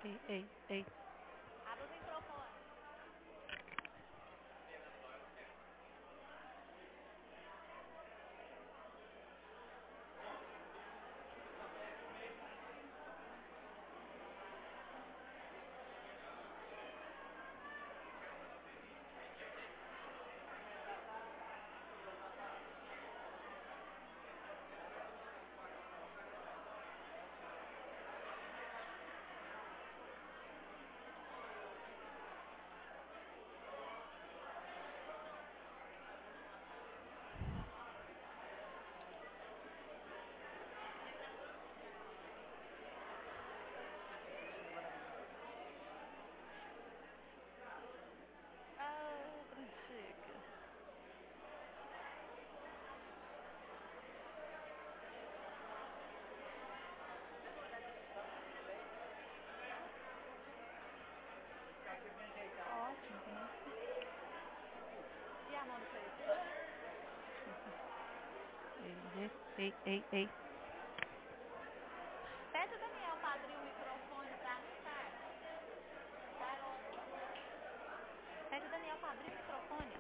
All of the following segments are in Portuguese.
Ei. Abre o microfone. E a mão do preto? Ei. Pede o Daniel para abrir o microfone para mim, cara. Pede o Daniel para abrir o microfone.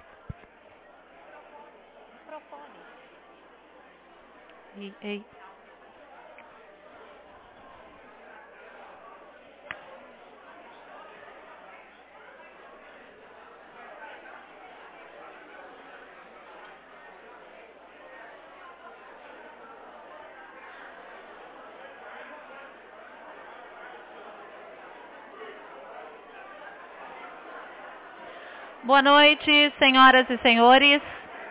Microfone. Ei. Boa noite, senhoras e senhores.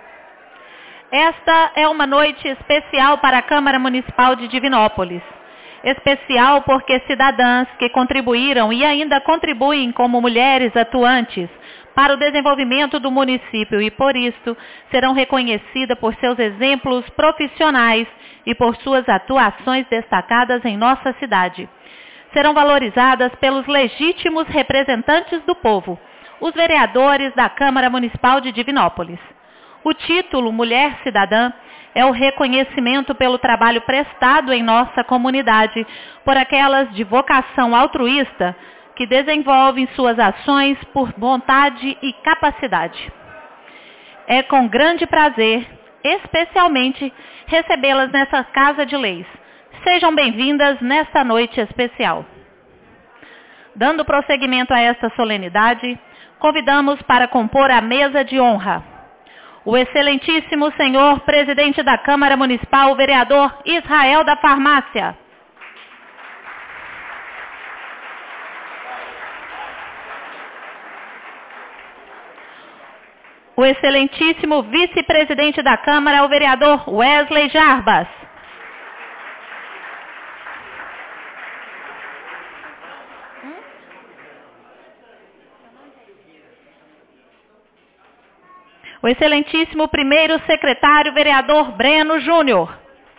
Esta é uma noite especial para a Câmara Municipal de Divinópolis. Especial porque cidadãs que contribuíram e ainda contribuem como mulheres atuantes para o desenvolvimento do município e, por isso, serão reconhecidas por seus exemplos profissionais e por suas atuações destacadas em nossa cidade. Serão valorizadas pelos legítimos representantes do povo, os vereadores da Câmara Municipal de Divinópolis. O título Mulher Cidadã é o reconhecimento pelo trabalho prestado em nossa comunidade por aquelas de vocação altruísta que desenvolvem suas ações por vontade e capacidade. É com grande prazer, especialmente, recebê-las nessa Casa de Leis. Sejam bem-vindas nesta noite especial. Dando prosseguimento a esta solenidade, convidamos para compor a mesa de honra o excelentíssimo senhor presidente da Câmara Municipal, o vereador Israel da Farmácia. O excelentíssimo vice-presidente da Câmara, o vereador Wesley Jarbas. O excelentíssimo primeiro secretário, vereador Breno Júnior.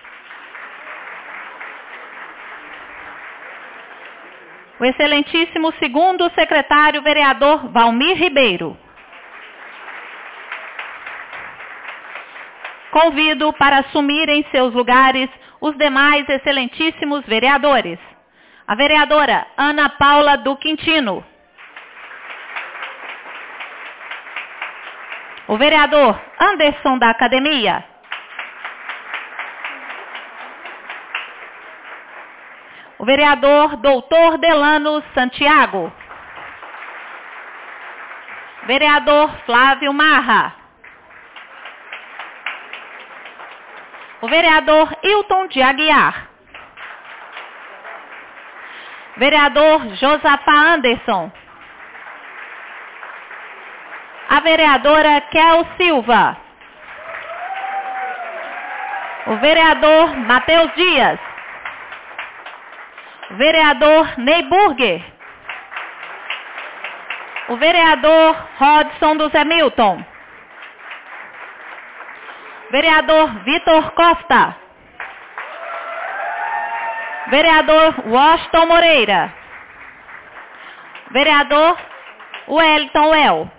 O excelentíssimo segundo secretário, vereador Valmir Ribeiro. Convido para assumirem seus lugares os demais excelentíssimos vereadores. A vereadora Ana Paula do Quintino. O vereador Anderson da Academia. O vereador Doutor Delano Santiago. Vereador Flávio Marra. O vereador Hilton de Aguiar. Vereador Josafá Anderson. A vereadora Kel Silva. O vereador Matheus Dias. O vereador Ney Burger. O vereador Rodson do Zé Milton. Vereador Vitor Costa. Vereador Washington Moreira. Vereador Wellington Well.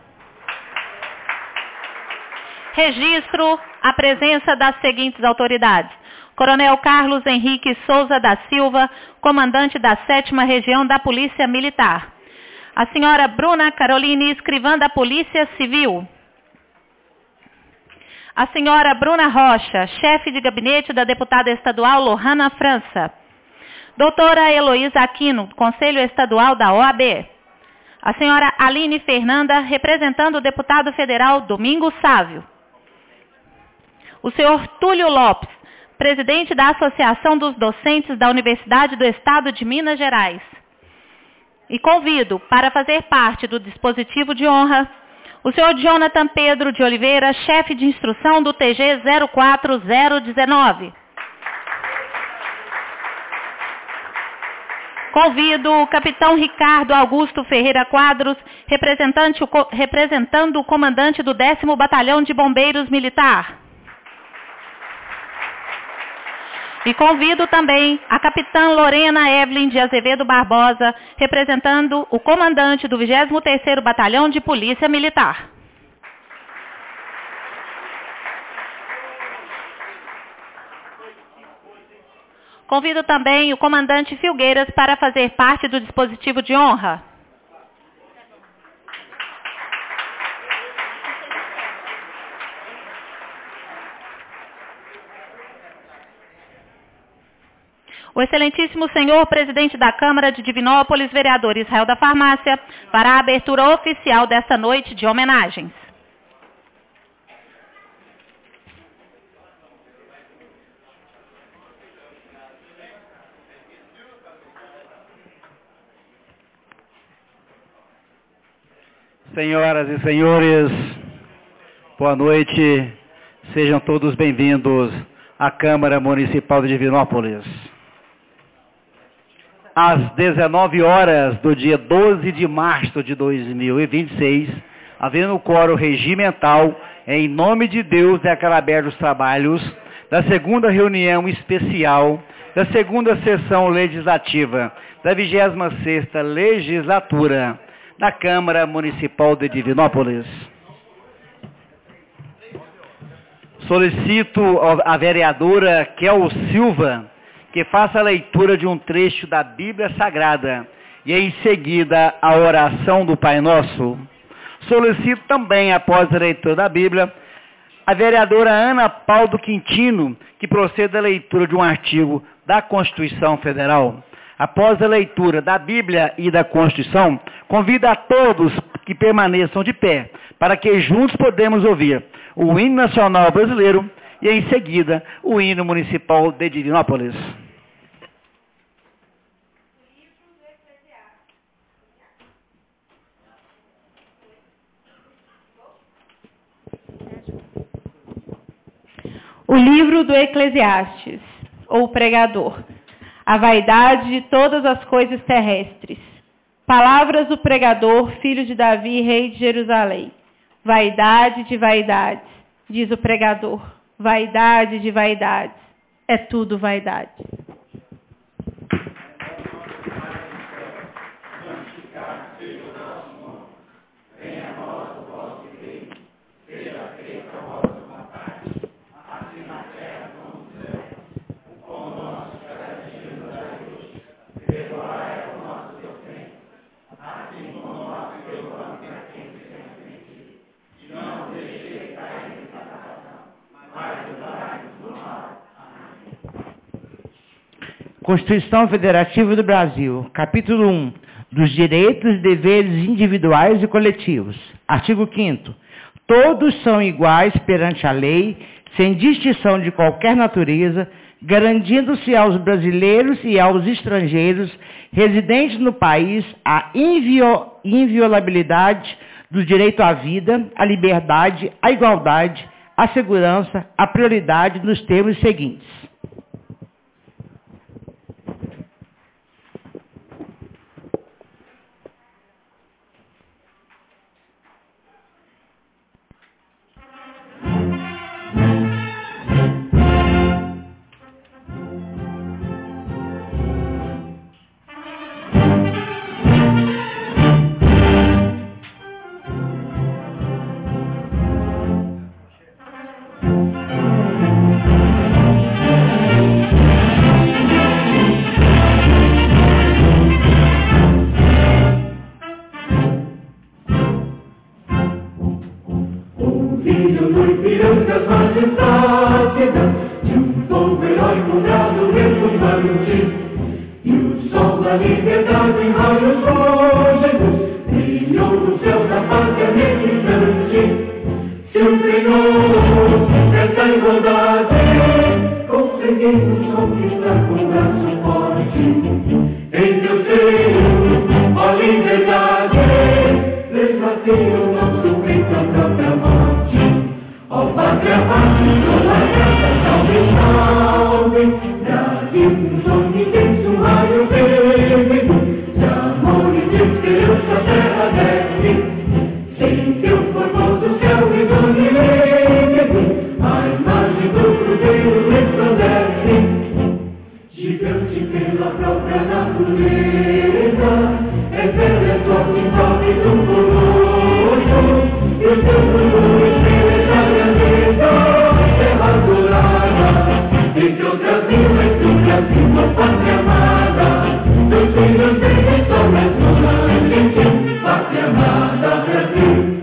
Registro a presença das seguintes autoridades. Coronel Carlos Henrique Souza da Silva, comandante da 7ª Região da Polícia Militar. A senhora Bruna Caroline, escrivã da Polícia Civil. A senhora Bruna Rocha, chefe de gabinete da deputada estadual Lohana França. Doutora Heloísa Aquino, Conselho Estadual da OAB. A senhora Aline Fernanda, representando o deputado federal Domingos Sávio. O senhor Túlio Lopes, presidente da Associação dos Docentes da Universidade do Estado de Minas Gerais. E convido para fazer parte do dispositivo de honra o senhor Jonathan Pedro de Oliveira, chefe de instrução do TG 04019. Convido o capitão Ricardo Augusto Ferreira Quadros, representando o comandante do 10º Batalhão de Bombeiros Militar. E convido também a capitã Lorena Evelyn de Azevedo Barbosa, representando o comandante do 23º Batalhão de Polícia Militar. Convido também o comandante Filgueiras para fazer parte do dispositivo de honra. O excelentíssimo senhor presidente da Câmara de Divinópolis, vereador Israel da Farmácia, fará a abertura oficial desta noite de homenagens. Senhoras e senhores, boa noite. Sejam todos bem-vindos à Câmara Municipal de Divinópolis. Às 19 horas do dia 12 de março de 2026, havendo o quórum regimental, em nome de Deus, declaro abertos os trabalhos da segunda reunião especial da segunda sessão legislativa da 26ª legislatura da Câmara Municipal de Divinópolis. Solicito a vereadora Kel Silva que faça a leitura de um trecho da Bíblia Sagrada e, em seguida, a oração do Pai Nosso. Solicito também, após a leitura da Bíblia, a vereadora Ana Paula Quintino que proceda a leitura de um artigo da Constituição Federal. Após a leitura da Bíblia e da Constituição, convido a todos que permaneçam de pé, para que juntos podemos ouvir o hino nacional brasileiro e, em seguida, o hino municipal de Divinópolis. O livro do Eclesiastes, ou pregador. A vaidade de todas as coisas terrestres. Palavras do pregador, filho de Davi, rei de Jerusalém. Vaidade de vaidades, diz o pregador. Vaidade de vaidades, é tudo vaidade. Constituição Federativa do Brasil, capítulo 1, dos direitos e deveres individuais e coletivos. Artigo 5º. Todos são iguais perante a lei, sem distinção de qualquer natureza, garantindo-se aos brasileiros e aos estrangeiros residentes no país a inviolabilidade do direito à vida, à liberdade, à igualdade, à segurança, à prioridade nos termos seguintes. majestade de povo heróico, brado retumbante. E o sol da liberdade em raios fúlgidos brilhou no céu da pátria nesse instante. Se empenhou essa igualdade, conseguimos conquistar com braço forte. Em teu seio, ó liberdade, desafia o nosso peito à própria morte. Ó pátria, pátria, largada, salve, salve. Brasil, um sonho intenso, um raio vívido de amor e de esperança, a terra desce. Sem teu formoso céu límpido, a imagem do cruzeiro resplandece. Gigante pela própria natureza, revela a sua simpátia do colosso. E o teu mundo estrela a grandeza, terra dourada. Entre o Brasil, entre o Brasil, a pátria amada. Dos filhos dele só mais uma gente, pátria amada, Brasil.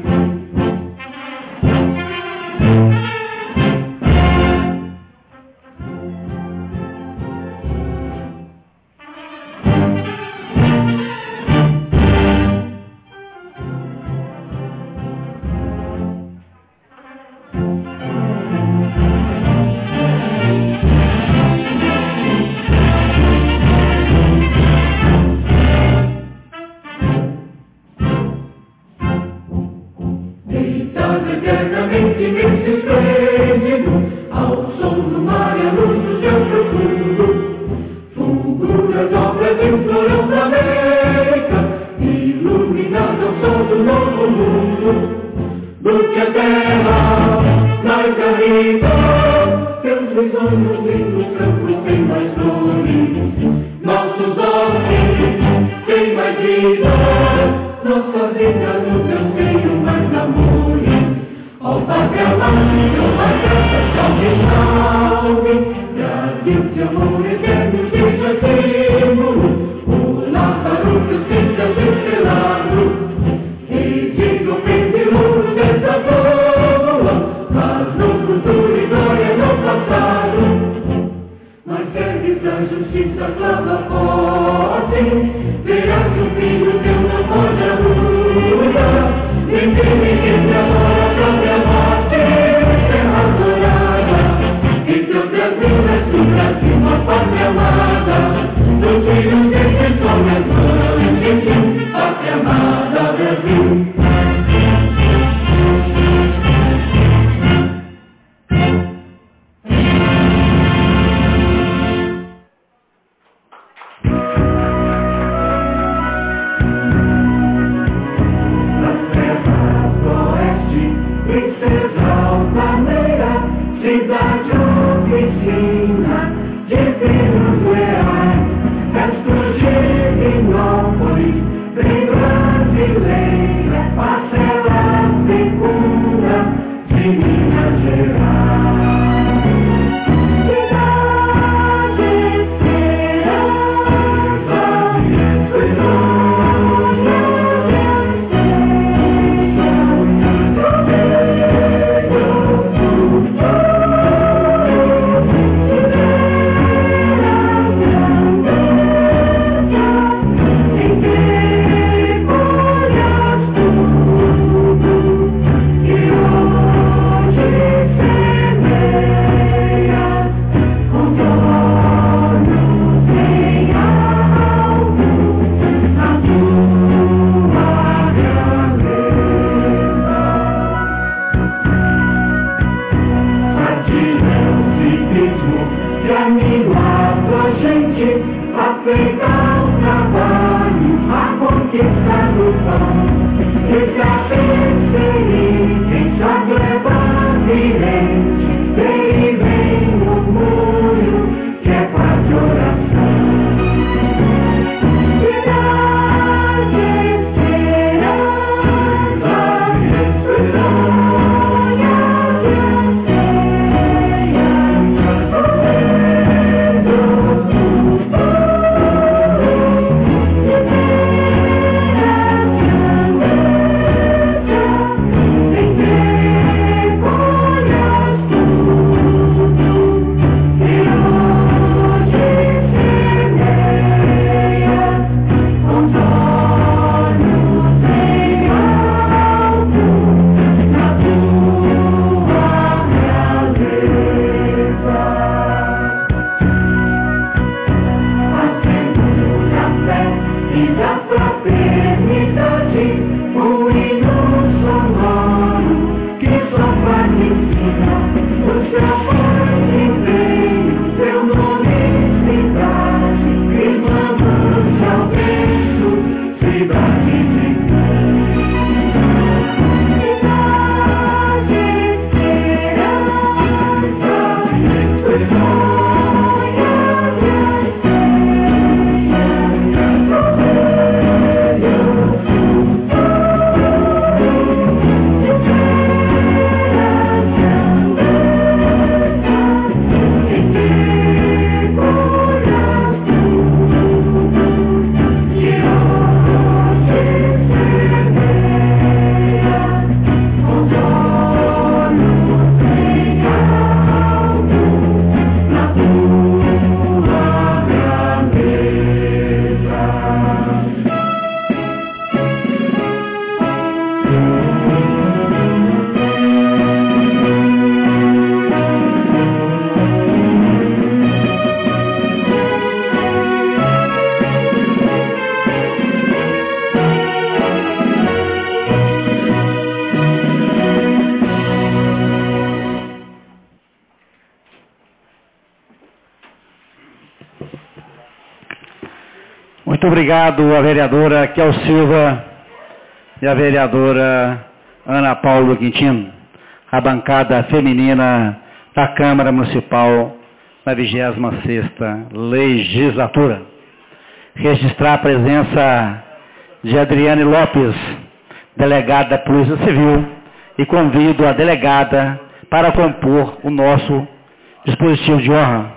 Muito obrigado à vereadora Kel Silva e à vereadora Ana Paula Quintino, a bancada feminina da Câmara Municipal na 26ª legislatura. Registrar a presença de Adriane Lopes, delegada da Polícia Civil, e convido a delegada para compor o nosso dispositivo de honra.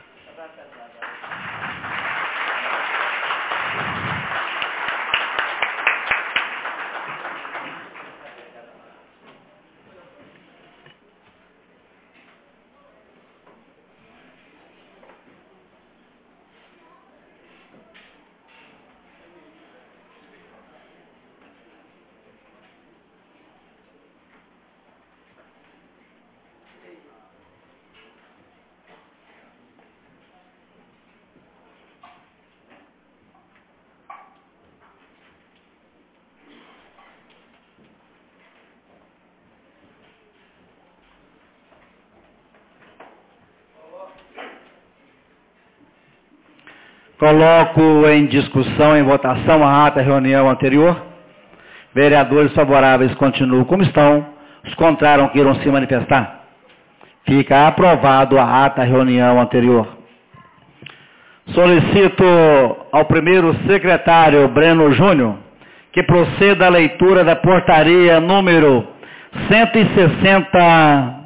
Coloco em discussão, em votação, a ata da reunião anterior. Vereadores favoráveis continuam como estão. Os contrários queiram se manifestar. Fica aprovado a ata da reunião anterior. Solicito ao primeiro secretário, Breno Júnior, que proceda à leitura da portaria número 160...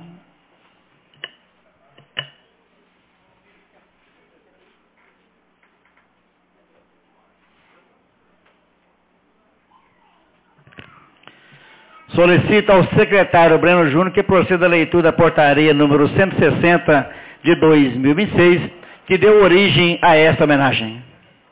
Solicita ao secretário Breno Júnior que proceda à leitura da portaria número 160 de 2026, que deu origem a esta homenagem.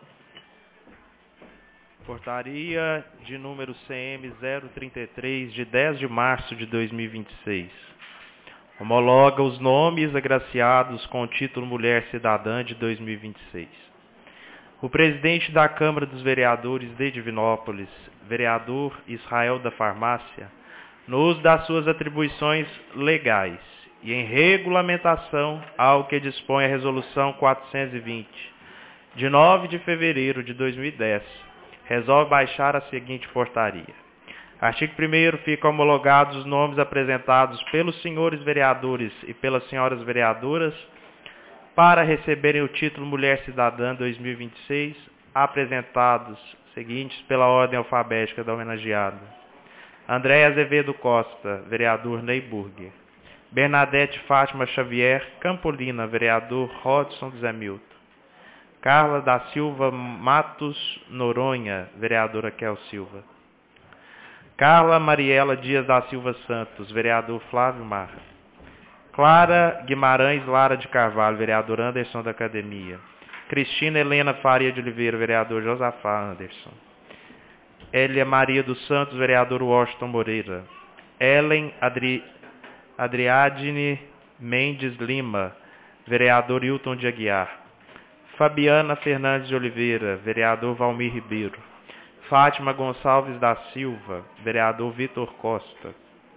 Portaria de número CM 033, de 10 de março de 2026. Homologa os nomes agraciados com o título Mulher Cidadã de 2026. O presidente da Câmara dos Vereadores de Divinópolis, vereador Israel da Farmácia, no uso das suas atribuições legais e em regulamentação ao que dispõe a Resolução 420, de 9 de fevereiro de 2010, resolve baixar a seguinte portaria. Artigo 1º, ficam homologados os nomes apresentados pelos senhores vereadores e pelas senhoras vereadoras para receberem o título Mulher Cidadã 2026, apresentados seguintes pela ordem alfabética da homenageada. Andréia Azevedo Costa, vereador Ney Burger. Bernadette Fátima Xavier Campolina, vereador Rodson Zé Milton. Carla da Silva Matos Noronha, vereadora Kel Silva. Carla Mariela Dias da Silva Santos, vereador Flávio Marra. Clara Guimarães Lara de Carvalho, vereador Anderson da Academia. Cristina Helena Faria de Oliveira, vereador Josafá Anderson. Elia Maria dos Santos, vereador Washington Moreira. Ellen Adriadne Mendes Lima, vereador Hilton de Aguiar. Fabiana Fernandes de Oliveira, vereador Valmir Ribeiro. Fátima Gonçalves da Silva, vereador Vitor Costa.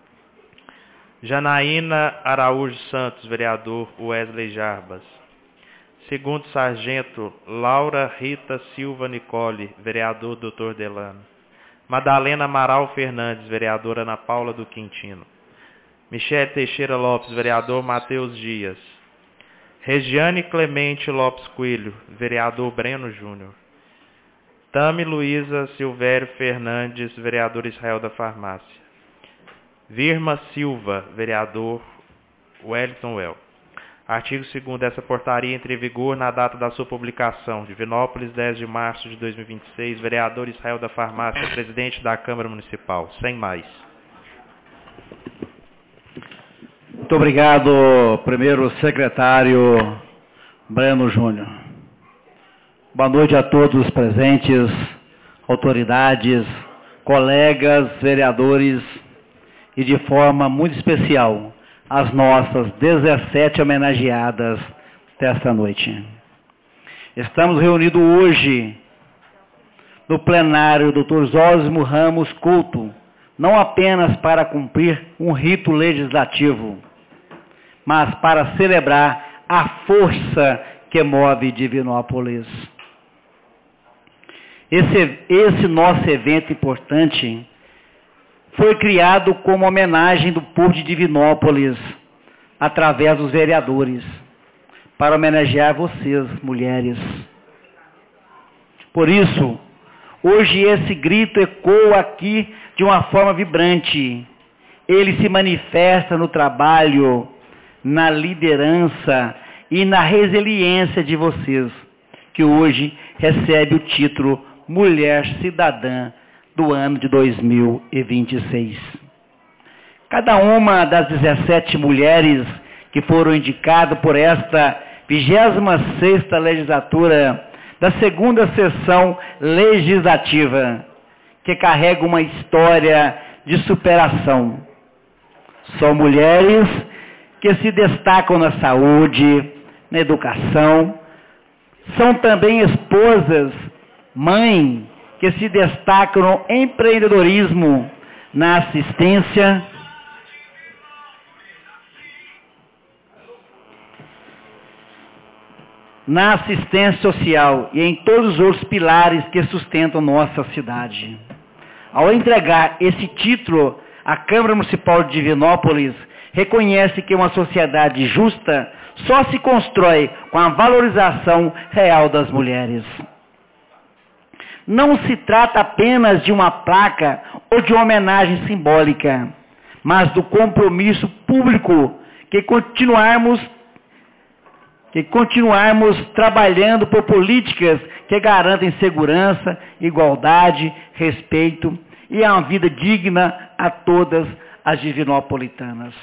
Janaína Araújo Santos, vereador Wesley Jarbas. Segundo Sargento Laura Rita Silva Nicole, vereador Dr. Delano. Madalena Amaral Fernandes, vereadora Ana Paula do Quintino. Michele Teixeira Lopes, vereador Matheus Dias. Regiane Clemente Lopes Coelho, vereador Breno Júnior. Tami Luísa Silvério Fernandes, vereador Israel da Farmácia. Virma Silva, vereador Wellington Well. Artigo 2º dessa portaria entra em vigor na data da sua publicação. Divinópolis, 10 de março de 2026. Vereador Israel da Farmácia, presidente da Câmara Municipal. Sem mais. Muito obrigado, primeiro secretário Breno Júnior. Boa noite a todos os presentes, autoridades, colegas, vereadores e de forma muito especial as nossas 17 homenageadas desta noite. Estamos reunidos hoje no plenário Dr. Zósimo Ramos Couto, não apenas para cumprir um rito legislativo, mas para celebrar a força que move Divinópolis. Esse nosso evento importante foi criado como homenagem do povo de Divinópolis, através dos vereadores, para homenagear vocês, mulheres. Por isso, hoje esse grito ecoa aqui de uma forma vibrante. Ele se manifesta no trabalho, na liderança e na resiliência de vocês, que hoje recebe o título Mulher Cidadã do ano de 2026. Cada uma das 17 mulheres que foram indicadas por esta 26ª legislatura da segunda sessão legislativa, que carrega uma história de superação. São mulheres que se destacam na saúde, na educação, são também esposas, mães, que se destacam no empreendedorismo, na assistência, social e em todos os outros pilares que sustentam nossa cidade. Ao entregar esse título, a Câmara Municipal de Divinópolis reconhece que uma sociedade justa só se constrói com a valorização real das mulheres. Não se trata apenas de uma placa ou de uma homenagem simbólica, mas do compromisso público que continuarmos trabalhando por políticas que garantem segurança, igualdade, respeito e uma vida digna a todas as divinopolitanas.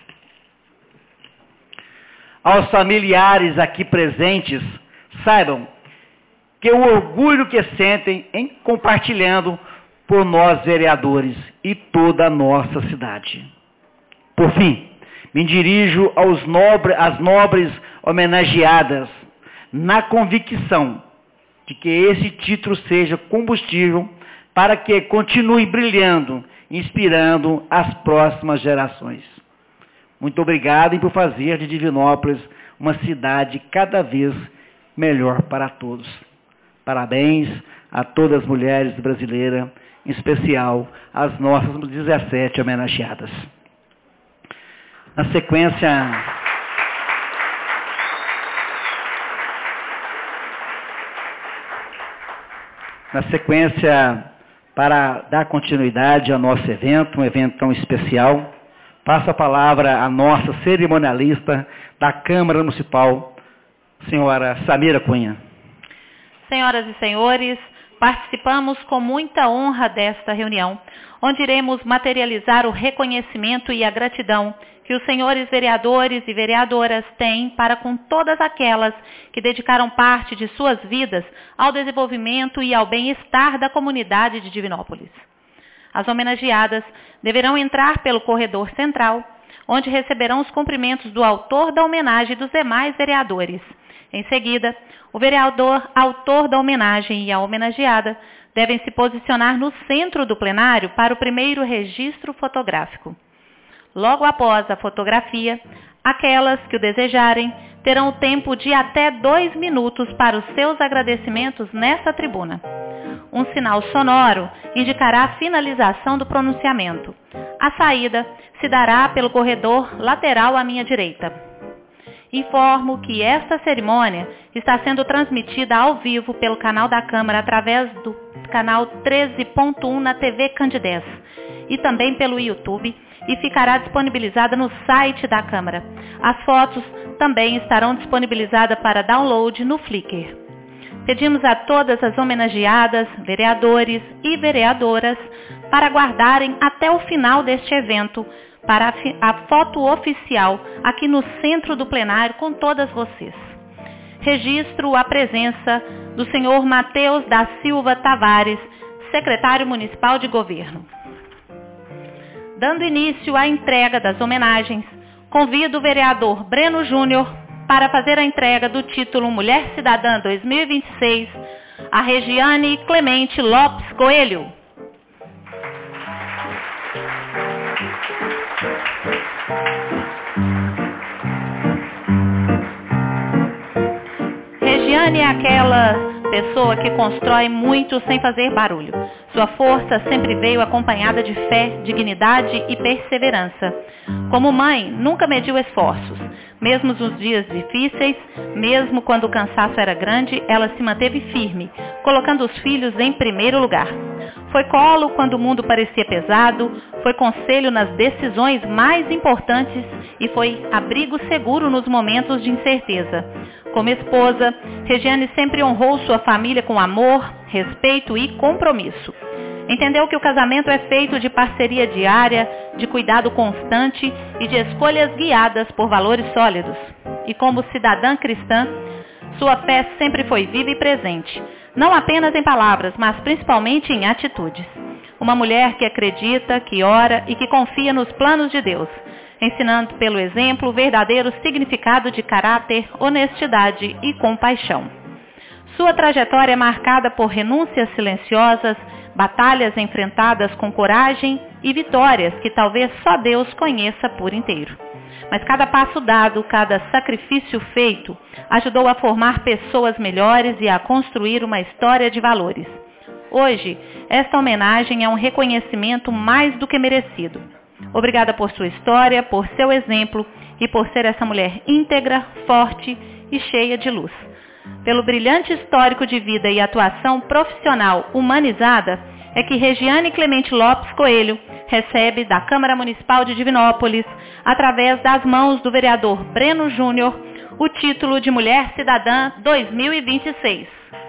Aos familiares aqui presentes, saibam que o orgulho que sentem em compartilhando por nós vereadores e toda a nossa cidade. Por fim, me dirijo às nobres homenageadas, na convicção de que esse título seja combustível para que continue brilhando, inspirando as próximas gerações. Muito obrigado por fazer de Divinópolis uma cidade cada vez melhor para todos. Parabéns a todas as mulheres brasileiras, em especial as nossas 17 homenageadas. Na sequência, para dar continuidade ao nosso evento, um evento tão especial, passo a palavra à nossa cerimonialista da Câmara Municipal, senhora Samira Cunha. Senhoras e senhores, participamos com muita honra desta reunião, onde iremos materializar o reconhecimento e a gratidão que os senhores vereadores e vereadoras têm para com todas aquelas que dedicaram parte de suas vidas ao desenvolvimento e ao bem-estar da comunidade de Divinópolis. As homenageadas deverão entrar pelo corredor central, onde receberão os cumprimentos do autor da homenagem e dos demais vereadores. Em seguida, o vereador autor da homenagem e a homenageada devem se posicionar no centro do plenário para o primeiro registro fotográfico. Logo após a fotografia, aquelas que o desejarem terão o tempo de até 2 minutos para os seus agradecimentos nessa tribuna. Um sinal sonoro indicará a finalização do pronunciamento. A saída se dará pelo corredor lateral à minha direita. Informo que esta cerimônia está sendo transmitida ao vivo pelo canal da Câmara através do canal 13.1 na TV Candidez e também pelo YouTube e ficará disponibilizada no site da Câmara. As fotos também estarão disponibilizadas para download no Flickr. Pedimos a todas as homenageadas, vereadores e vereadoras para aguardarem até o final deste evento para a foto oficial aqui no centro do plenário com todas vocês. Registro a presença do senhor Matheus da Silva Tavares, secretário municipal de governo. Dando início à entrega das homenagens, convido o vereador Breno Júnior para fazer a entrega do título Mulher Cidadã 2026 a Regiane Clemente Lopes Coelho. Regiane é aquela pessoa que constrói muito sem fazer barulho. Sua força sempre veio acompanhada de fé, dignidade e perseverança. Como mãe, nunca mediu esforços. Mesmo nos dias difíceis, mesmo quando o cansaço era grande, ela se manteve firme, colocando os filhos em primeiro lugar. Foi colo quando o mundo parecia pesado, foi conselho nas decisões mais importantes e foi abrigo seguro nos momentos de incerteza. Como esposa, Regiane sempre honrou sua família com amor, respeito e compromisso. Entendeu que o casamento é feito de parceria diária, de cuidado constante e de escolhas guiadas por valores sólidos. E como cidadã cristã, sua fé sempre foi viva e presente, não apenas em palavras, mas principalmente em atitudes. Uma mulher que acredita, que ora e que confia nos planos de Deus, ensinando pelo exemplo o verdadeiro significado de caráter, honestidade e compaixão. Sua trajetória é marcada por renúncias silenciosas, batalhas enfrentadas com coragem e vitórias que talvez só Deus conheça por inteiro. Mas cada passo dado, cada sacrifício feito, ajudou a formar pessoas melhores e a construir uma história de valores. Hoje, esta homenagem é um reconhecimento mais do que merecido. Obrigada por sua história, por seu exemplo e por ser essa mulher íntegra, forte e cheia de luz. Pelo brilhante histórico de vida e atuação profissional humanizada, é que Regiane Clemente Lopes Coelho recebe da Câmara Municipal de Divinópolis, através das mãos do vereador Breno Júnior, o título de Mulher Cidadã 2026.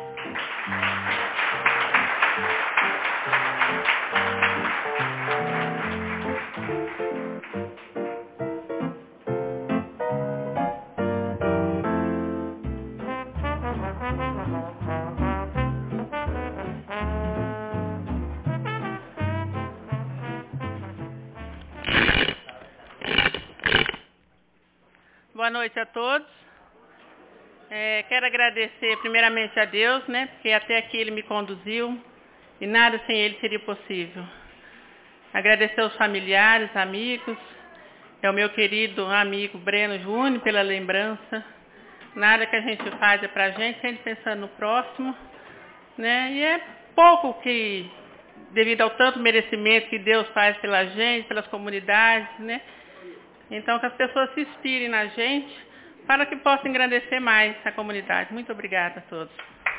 Boa noite a todos. Quero agradecer primeiramente a Deus, porque até aqui Ele me conduziu e nada sem Ele seria possível. Agradecer aos familiares, amigos, ao meu querido amigo Breno Júnior pela lembrança. Nada que a gente faz é para a gente, sempre pensando no próximo. E é pouco que, devido ao tanto merecimento que Deus faz pela gente, pelas comunidades, Então, que as pessoas se inspirem na gente para que possam engrandecer mais a comunidade. Muito obrigada a todos.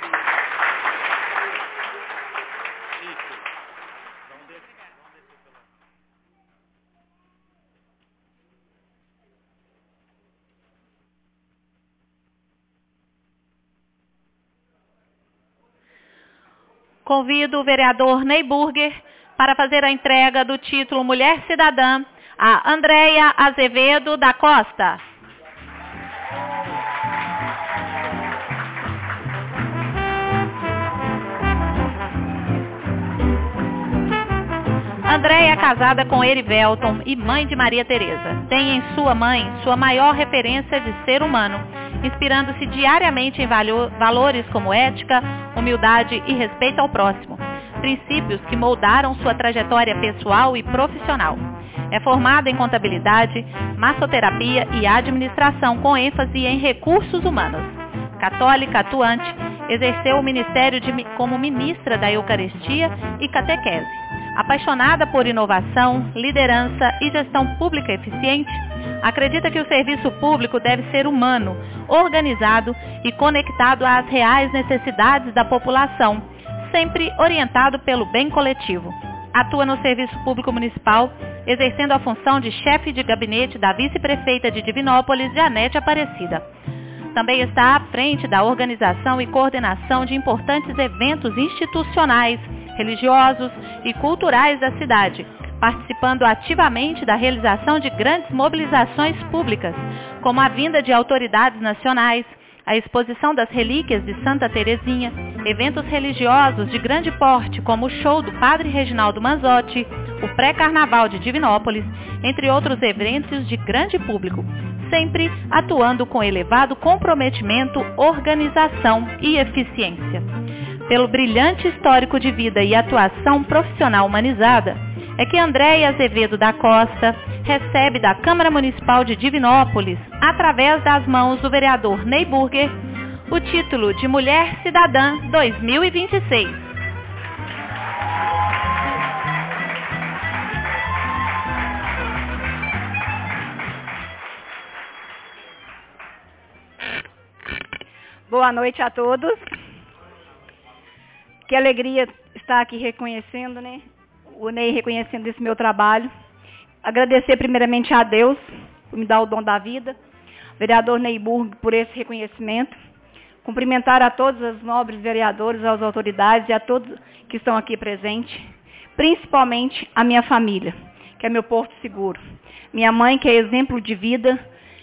Convido o vereador Ney Burger para fazer a entrega do título Mulher Cidadã a Andréia Azevedo da Costa. Andréia é casada com Erivelton e mãe de Maria Tereza. Tem em sua mãe sua maior referência de ser humano, inspirando-se diariamente em valores como ética, humildade e respeito ao próximo, princípios que moldaram sua trajetória pessoal e profissional. É formada em contabilidade, massoterapia e administração com ênfase em recursos humanos. Católica atuante, exerceu o ministério como ministra da Eucaristia e catequese. Apaixonada por inovação, liderança e gestão pública eficiente, acredita que o serviço público deve ser humano, organizado e conectado às reais necessidades da população, sempre orientado pelo bem coletivo. Atua no Serviço Público Municipal, exercendo a função de chefe de gabinete da vice-prefeita de Divinópolis, Janete Aparecida. Também está à frente da organização e coordenação de importantes eventos institucionais, religiosos e culturais da cidade, participando ativamente da realização de grandes mobilizações públicas, como a vinda de autoridades nacionais, a exposição das relíquias de Santa Terezinha, eventos religiosos de grande porte, como o show do Padre Reginaldo Manzotti, o pré-carnaval de Divinópolis, entre outros eventos de grande público, sempre atuando com elevado comprometimento, organização e eficiência. Pelo brilhante histórico de vida e atuação profissional humanizada, é que Andréia Azevedo da Costa recebe da Câmara Municipal de Divinópolis, através das mãos do vereador Ney Burger, o título de Mulher Cidadã 2026. Boa noite a todos. Que alegria estar aqui reconhecendo, né? O Ney reconhecendo esse meu trabalho. Agradecer primeiramente a Deus por me dar o dom da vida. Vereador Ney Burg por esse reconhecimento. Cumprimentar a todos os nobres vereadores, às autoridades e a todos que estão aqui presentes. Principalmente a minha família, que é meu porto seguro. Minha mãe, que é exemplo de vida,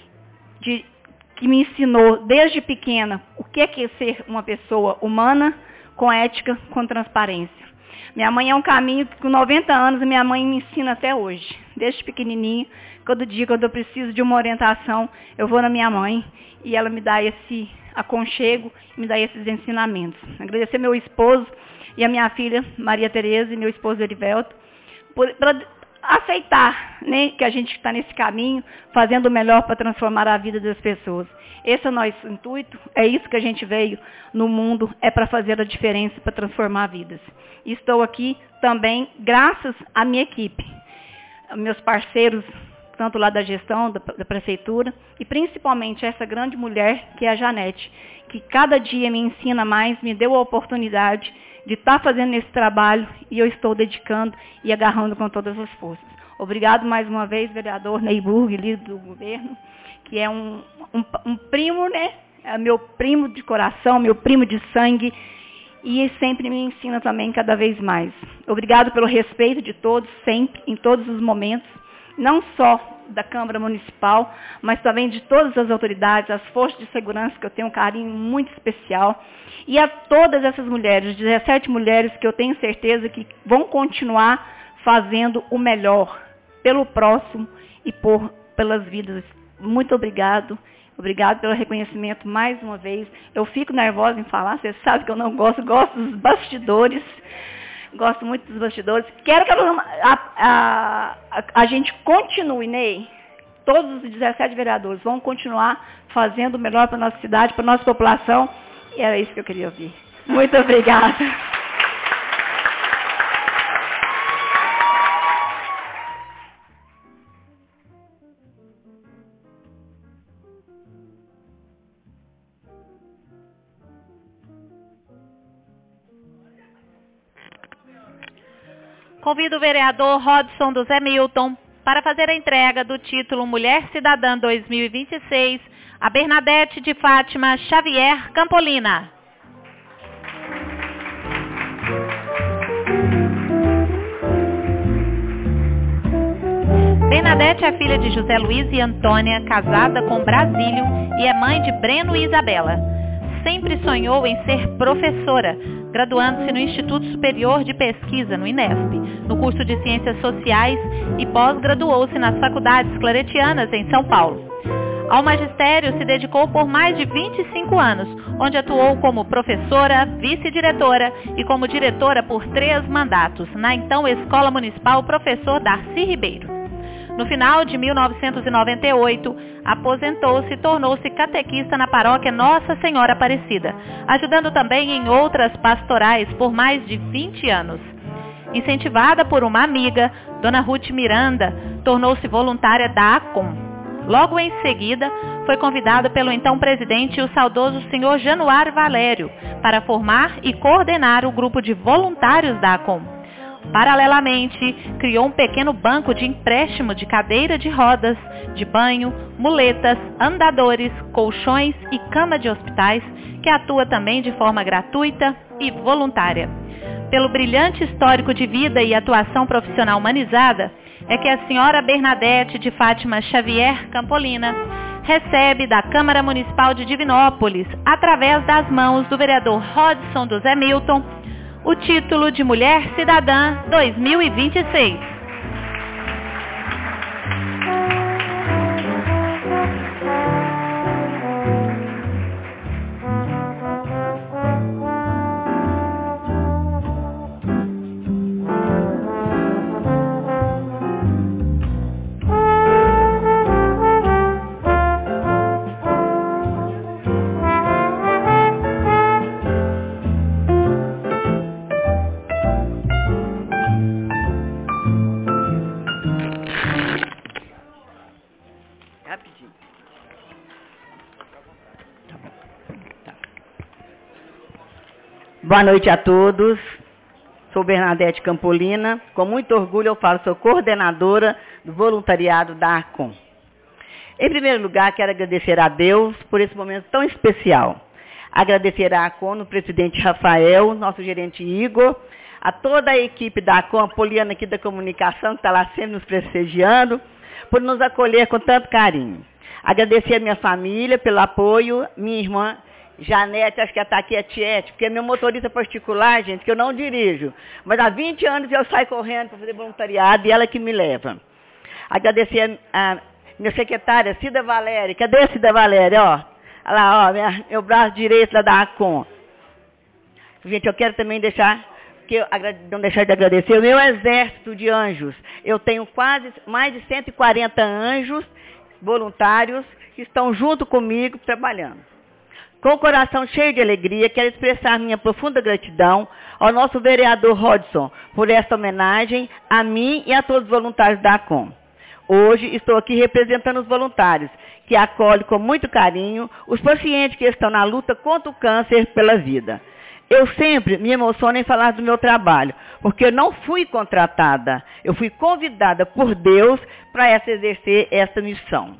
que me ensinou desde pequena o que é ser uma pessoa humana, com ética, com transparência. Minha mãe é um caminho que com 90 anos minha mãe me ensina até hoje. Desde pequenininho, todo dia quando eu preciso de uma orientação, eu vou na minha mãe e ela me dá esse aconchego, me dá esses ensinamentos. Agradecer meu esposo e a minha filha Maria Tereza e meu esposo Erivelto por aceitar, né, que a gente está nesse caminho, fazendo o melhor para transformar a vida das pessoas. Esse é o nosso intuito, é isso que a gente veio no mundo, é para fazer a diferença, para transformar vidas. E estou aqui também graças à minha equipe, meus parceiros, tanto lá da gestão, da prefeitura, e principalmente essa grande mulher que é a Janete, que cada dia me ensina mais, me deu a oportunidade de estar fazendo esse trabalho e eu estou dedicando e agarrando com todas as forças. Obrigado mais uma vez, vereador Ney Burg, líder do governo, que é um primo, né? É meu primo de coração, meu primo de sangue, e sempre me ensina também cada vez mais. Obrigado pelo respeito de todos, sempre, em todos os momentos, não só da Câmara Municipal, mas também de todas as autoridades, as forças de segurança, que eu tenho um carinho muito especial, e a todas essas mulheres, 17 mulheres que eu tenho certeza que vão continuar fazendo o melhor pelo próximo e pelas vidas. Muito obrigado. Obrigado pelo reconhecimento mais uma vez. Eu fico nervosa em falar, você sabe que eu não gosto dos bastidores. Gosto muito dos bastidores. Quero que a gente continue, Ney. Todos os 17 vereadores vão continuar fazendo o melhor para a nossa cidade, para a nossa população. E era isso que eu queria ouvir. Muito obrigada. Convido o vereador Rodson do Zé Milton para fazer a entrega do título Mulher Cidadã 2026 a Bernadette de Fátima Xavier Campolina. Bernadette é filha de José Luiz e Antônia, casada com Brasílio, e é mãe de Breno e Isabela. Sempre sonhou em ser professora, graduando-se no Instituto Superior de Pesquisa, no INESP, no curso de Ciências Sociais, e pós-graduou-se nas faculdades claretianas em São Paulo. Ao magistério se dedicou por mais de 25 anos, onde atuou como professora, vice-diretora e como diretora por 3 mandatos, na então Escola Municipal Professor Darcy Ribeiro. No final de 1998, aposentou-se e tornou-se catequista na paróquia Nossa Senhora Aparecida, ajudando também em outras pastorais por mais de 20 anos. Incentivada por uma amiga, Dona Ruth Miranda, tornou-se voluntária da ACOM. Logo em seguida, foi convidada pelo então presidente, o saudoso senhor Januário Valério, para formar e coordenar o grupo de voluntários da ACOM. Paralelamente, criou um pequeno banco de empréstimo de cadeira de rodas, de banho, muletas, andadores, colchões e cama de hospitais, que atua também de forma gratuita e voluntária. Pelo brilhante histórico de vida e atuação profissional humanizada, é que a senhora Bernadette de Fátima Xavier Campolina recebe da Câmara Municipal de Divinópolis, através das mãos do vereador Rodson do Zé Milton, o título de Mulher Cidadã 2026. Boa noite a todos. Sou Bernadette Campolina. Com muito orgulho eu falo, sou coordenadora do voluntariado da ARCOM. Em primeiro lugar, quero agradecer a Deus por esse momento tão especial. Agradecer à ARCOM, no presidente Rafael, nosso gerente Igor, a toda a equipe da ARCOM, a Poliana aqui da comunicação, que está lá sempre nos prestigiando, por nos acolher com tanto carinho. Agradecer a minha família pelo apoio, minha irmã Janete, acho que está aqui, é Tiete, porque é meu motorista particular, gente, que eu não dirijo. Mas há 20 anos eu saio correndo para fazer voluntariado e ela que me leva. Agradecer a minha secretária, Cida Valéria. Cadê a Cida Valéria? Ó, olha lá, ó, meu braço direito lá da ACOM. Gente, eu quero também não deixar de agradecer o meu exército de anjos. Eu tenho mais de 140 anjos voluntários que estão junto comigo trabalhando. Com o coração cheio de alegria, quero expressar minha profunda gratidão ao nosso vereador Rodson por esta homenagem a mim e a todos os voluntários da ACOM. Hoje estou aqui representando os voluntários, que acolhem com muito carinho os pacientes que estão na luta contra o câncer pela vida. Eu sempre me emociono em falar do meu trabalho, porque eu não fui contratada, eu fui convidada por Deus para exercer essa missão.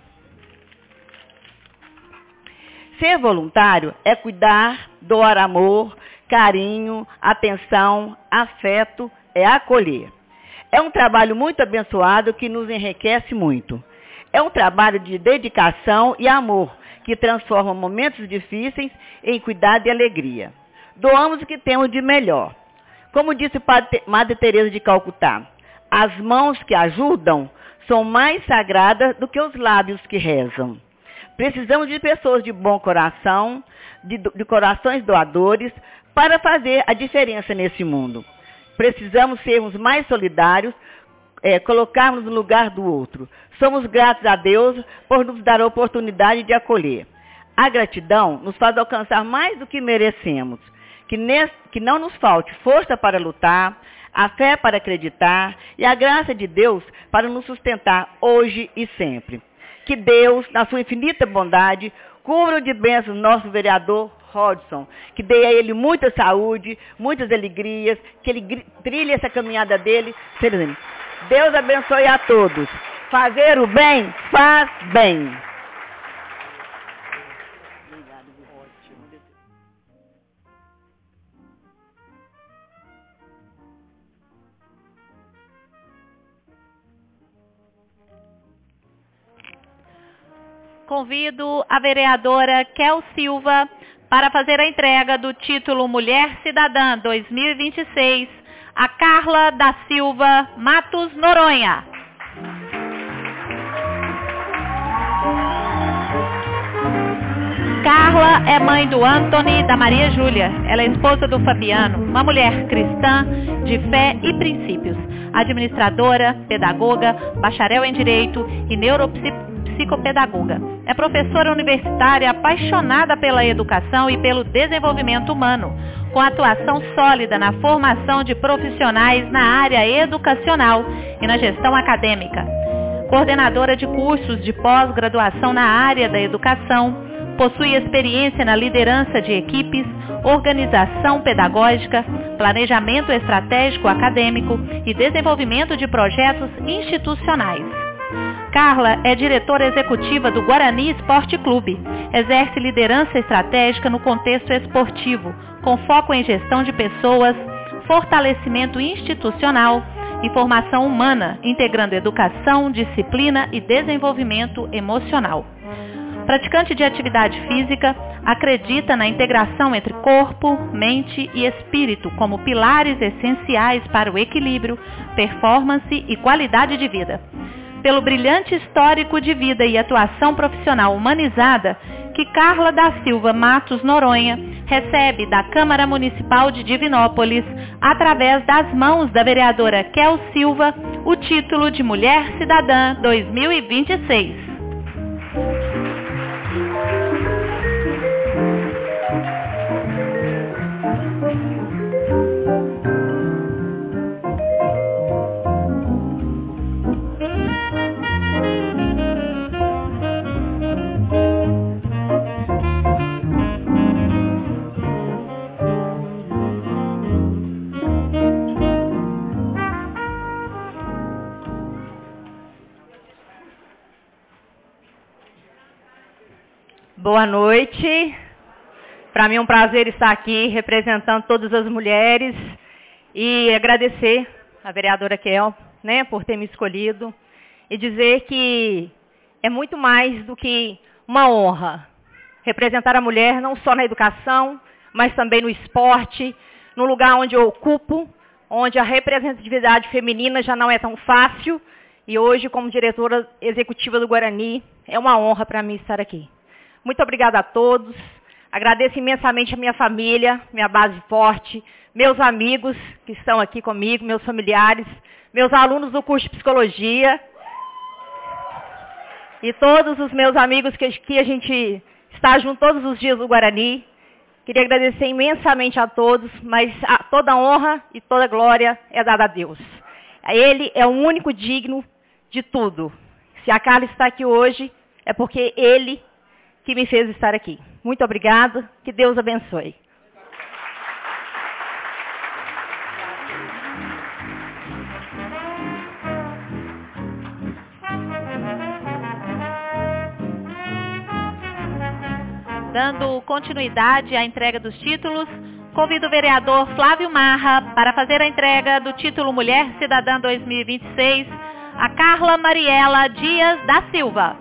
Ser voluntário é cuidar, doar amor, carinho, atenção, afeto, é acolher. É um trabalho muito abençoado que nos enriquece muito. É um trabalho de dedicação e amor que transforma momentos difíceis em cuidado e alegria. Doamos o que temos de melhor. Como disse Madre Teresa de Calcutá, as mãos que ajudam são mais sagradas do que os lábios que rezam. Precisamos de pessoas de bom coração, de corações doadores, para fazer a diferença nesse mundo. Precisamos sermos mais solidários, colocarmos no lugar do outro. Somos gratos a Deus por nos dar a oportunidade de acolher. A gratidão nos faz alcançar mais do que merecemos. Que não nos falte força para lutar, a fé para acreditar e a graça de Deus para nos sustentar hoje e sempre. Que Deus, na sua infinita bondade, cubra de bênçãos nosso vereador Rodson, que dê a ele muita saúde, muitas alegrias, que ele trilhe essa caminhada dele. Deus abençoe a todos. Fazer o bem, faz bem. Convido a vereadora Kel Silva para fazer a entrega do título Mulher Cidadã 2026 a Carla da Silva Matos Noronha. Carla é mãe do Antony e da Maria Júlia. Ela é esposa do Fabiano, uma mulher cristã de fé e princípios, administradora, pedagoga, bacharel em Direito e neuropsicopedagoga. É professora universitária apaixonada pela educação e pelo desenvolvimento humano, com atuação sólida na formação de profissionais na área educacional e na gestão acadêmica. Coordenadora de cursos de pós-graduação na área da educação, possui experiência na liderança de equipes, organização pedagógica, planejamento estratégico acadêmico e desenvolvimento de projetos institucionais. Carla é diretora executiva do Guarani Esporte Clube. Exerce liderança estratégica no contexto esportivo, com foco em gestão de pessoas, fortalecimento institucional e formação humana, integrando educação, disciplina e desenvolvimento emocional. Praticante de atividade física, acredita na integração entre corpo, mente e espírito como pilares essenciais para o equilíbrio, performance e qualidade de vida. Pelo brilhante histórico de vida e atuação profissional humanizada que Carla da Silva Matos Noronha recebe da Câmara Municipal de Divinópolis, através das mãos da vereadora Kel Silva, o título de Mulher Cidadã 2026. Boa noite. Para mim é um prazer estar aqui representando todas as mulheres e agradecer a vereadora Kel, né, por ter me escolhido e dizer que é muito mais do que uma honra representar a mulher não só na educação, mas também no esporte, no lugar onde eu ocupo, onde a representatividade feminina já não é tão fácil e hoje, como diretora executiva do Guarani, é uma honra para mim estar aqui. Muito obrigada a todos. Agradeço imensamente a minha família, minha base forte, meus amigos que estão aqui comigo, meus familiares, meus alunos do curso de psicologia e todos os meus amigos que a gente está junto todos os dias do Guarani. Queria agradecer imensamente a todos, mas toda honra e toda glória é dada a Deus. Ele é o único digno de tudo. Se a Carla está aqui hoje, é porque Ele que me fez estar aqui. Muito obrigada, que Deus abençoe. Dando continuidade à entrega dos títulos, convido o vereador Flávio Marra para fazer a entrega do título Mulher Cidadã 2026 a Carla Mariela Dias da Silva.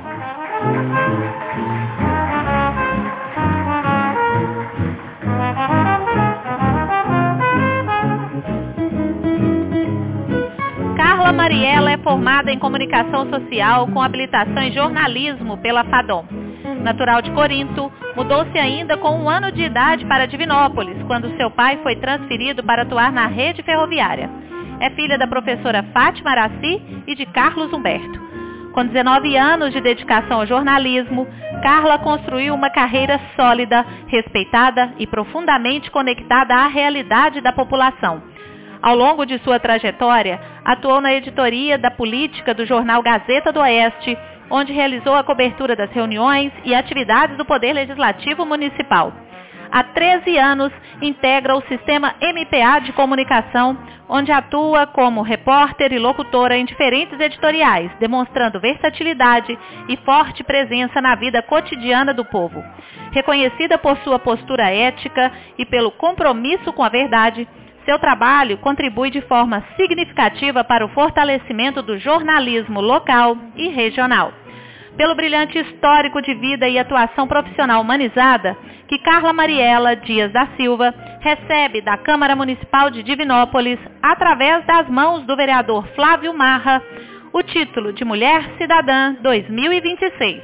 Carla Mariela é formada em Comunicação Social com habilitação em Jornalismo pela FADOM. Natural de Corinto, mudou-se ainda com 1 ano de idade para Divinópolis, quando seu pai foi transferido para atuar na rede ferroviária. É filha da professora Fátima Araci e de Carlos Humberto. Com 19 anos de dedicação ao jornalismo, Carla construiu uma carreira sólida, respeitada e profundamente conectada à realidade da população. Ao longo de sua trajetória, atuou na editoria da política do jornal Gazeta do Oeste, onde realizou a cobertura das reuniões e atividades do Poder Legislativo Municipal. Há 13 anos, integra o sistema MPA de comunicação, onde atua como repórter e locutora em diferentes editoriais, demonstrando versatilidade e forte presença na vida cotidiana do povo. Reconhecida por sua postura ética e pelo compromisso com a verdade, seu trabalho contribui de forma significativa para o fortalecimento do jornalismo local e regional. Pelo brilhante histórico de vida e atuação profissional humanizada, que Carla Mariela Dias da Silva recebe da Câmara Municipal de Divinópolis, através das mãos do vereador Flávio Marra, o título de Mulher Cidadã 2026.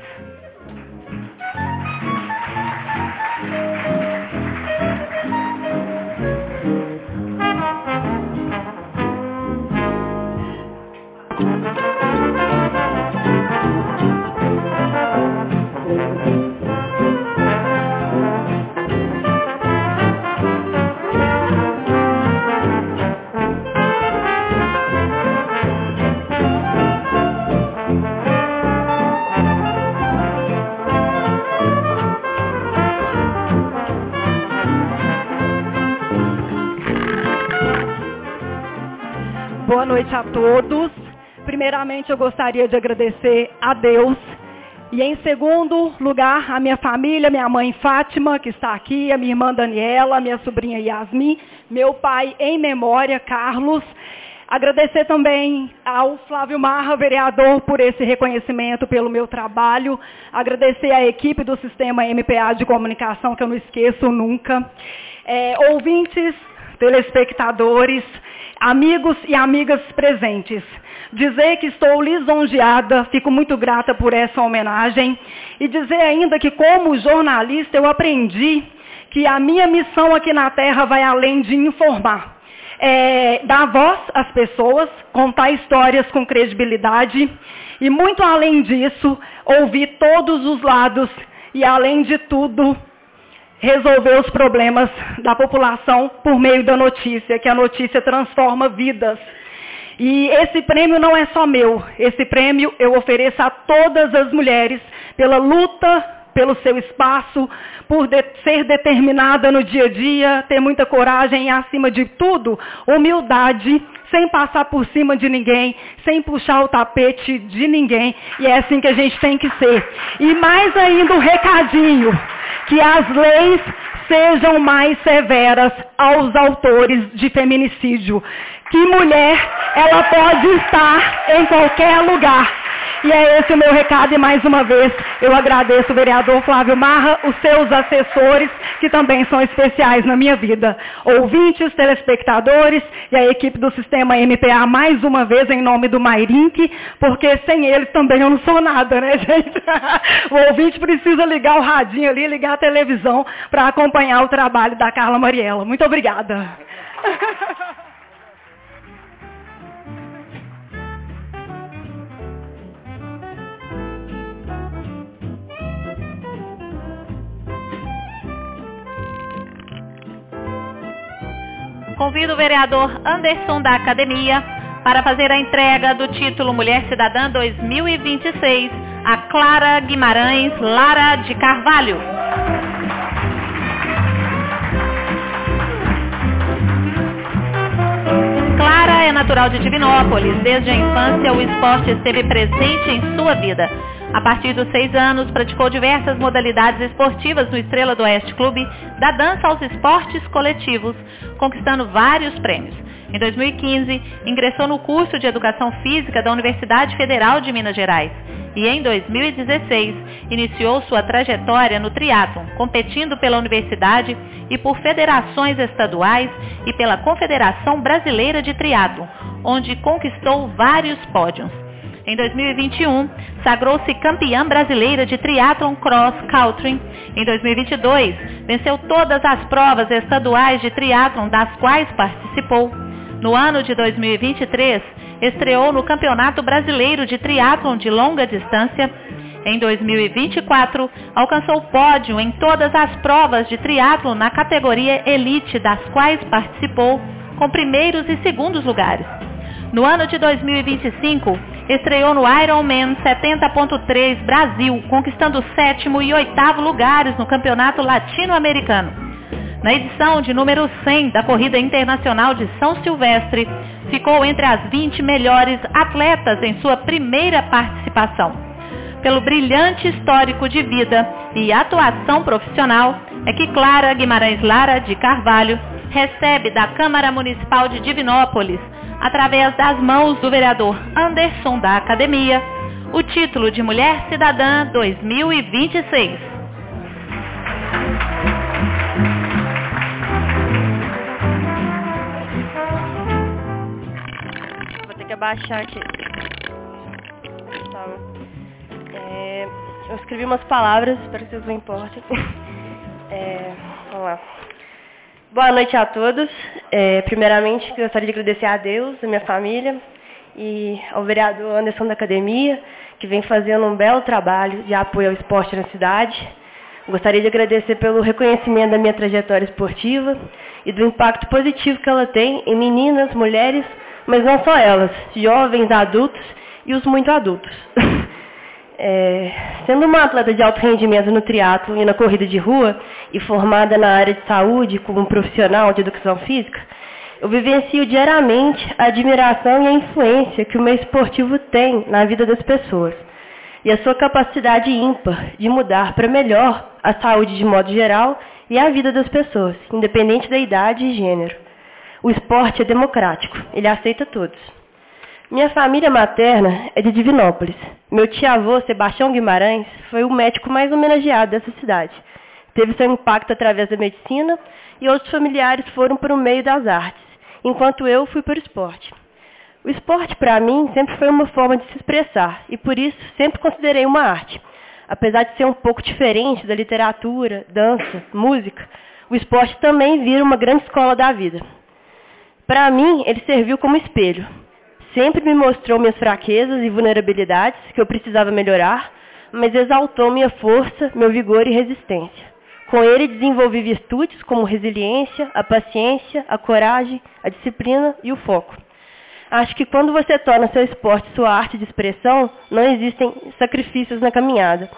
Boa noite a todos. Primeiramente, eu gostaria de agradecer a Deus. E, em segundo lugar, a minha família, minha mãe Fátima, que está aqui, a minha irmã Daniela, minha sobrinha Yasmin, meu pai em memória, Carlos. Agradecer também ao Flávio Marra, vereador, por esse reconhecimento pelo meu trabalho. Agradecer à equipe do Sistema MPA de Comunicação, que eu não esqueço nunca. Ouvintes, telespectadores, amigos e amigas presentes. Dizer que estou lisonjeada, fico muito grata por essa homenagem. E dizer ainda que, como jornalista, eu aprendi que a minha missão aqui na Terra vai além de informar. Dar voz às pessoas, contar histórias com credibilidade e, muito além disso, ouvir todos os lados e, além de tudo, resolver os problemas da população por meio da notícia, que a notícia transforma vidas. E esse prêmio não é só meu, esse prêmio eu ofereço a todas as mulheres pela luta pelo seu espaço, por ser determinada no dia a dia, ter muita coragem e, acima de tudo, humildade, sem passar por cima de ninguém, sem puxar o tapete de ninguém. E é assim que a gente tem que ser. E mais ainda um recadinho, que as leis sejam mais severas aos autores de feminicídio. Que mulher, ela pode estar em qualquer lugar. E é esse o meu recado, e mais uma vez eu agradeço o vereador Flávio Marra, os seus assessores, que também são especiais na minha vida. Ouvintes, telespectadores e a equipe do Sistema MPA, mais uma vez em nome do Mairink, porque sem eles também eu não sou nada, né, gente? O ouvinte precisa ligar o radinho ali, ligar a televisão para acompanhar o trabalho da Carla Mariela. Muito obrigada. Convido o vereador Anderson da Academia para fazer a entrega do título Mulher Cidadã 2026 a Clara Guimarães Lara de Carvalho. Clara é natural de Divinópolis. Desde a infância, o esporte esteve presente em sua vida. A partir dos 6 anos, praticou diversas modalidades esportivas no Estrela do Oeste Clube, da dança aos esportes coletivos, conquistando vários prêmios. Em 2015, ingressou no curso de Educação Física da Universidade Federal de Minas Gerais. E em 2016, iniciou sua trajetória no triatlon, competindo pela universidade e por federações estaduais e pela Confederação Brasileira de Triatlon, onde conquistou vários pódios. Em 2021, sagrou-se campeã brasileira de triatlon cross country. Em 2022, venceu todas as provas estaduais de triatlon das quais participou. No ano de 2023, estreou no Campeonato Brasileiro de Triatlon de Longa Distância. Em 2024, alcançou pódio em todas as provas de triatlon na categoria Elite, das quais participou, com primeiros e segundos lugares. No ano de 2025, estreou no Ironman 70.3 Brasil, conquistando o 7º e 8º lugares no Campeonato Latino-Americano. Na edição de número 100 da Corrida Internacional de São Silvestre, ficou entre as 20 melhores atletas em sua primeira participação. Pelo brilhante histórico de vida e atuação profissional, é que Clara Guimarães Lara de Carvalho recebe da Câmara Municipal de Divinópolis, através das mãos do vereador Anderson da Academia, o título de Mulher Cidadã 2026. Vou ter que abaixar aqui. Tá. Eu escrevi umas palavras, espero que vocês não importem. Vamos lá. Boa noite a todos. Primeiramente, gostaria de agradecer a Deus, a minha família e ao vereador Anderson da Academia, que vem fazendo um belo trabalho de apoio ao esporte na cidade. Gostaria de agradecer pelo reconhecimento da minha trajetória esportiva e do impacto positivo que ela tem em meninas, mulheres, mas não só elas, jovens, adultos e os muito adultos. Sendo uma atleta de alto rendimento no triatlo e na corrida de rua e formada na área de saúde como profissional de educação física, eu vivencio diariamente a admiração e a influência que o meio esportivo tem na vida das pessoas e a sua capacidade ímpar de mudar para melhor a saúde de modo geral e a vida das pessoas, independente da idade e gênero. O esporte é democrático, ele aceita todos. Minha família materna é de Divinópolis. Meu tio-avô, Sebastião Guimarães, foi o médico mais homenageado dessa cidade. Teve seu impacto através da medicina e outros familiares foram para o meio das artes, enquanto eu fui para o esporte. O esporte, para mim, sempre foi uma forma de se expressar e, por isso, sempre considerei uma arte. Apesar de ser um pouco diferente da literatura, dança, música, o esporte também vira uma grande escola da vida. Para mim, ele serviu como espelho. Sempre me mostrou minhas fraquezas e vulnerabilidades que eu precisava melhorar, mas exaltou minha força, meu vigor e resistência. Com ele desenvolvi virtudes como resiliência, a paciência, a coragem, a disciplina e o foco. Acho que quando você torna seu esporte sua arte de expressão, não existem sacrifícios na caminhada.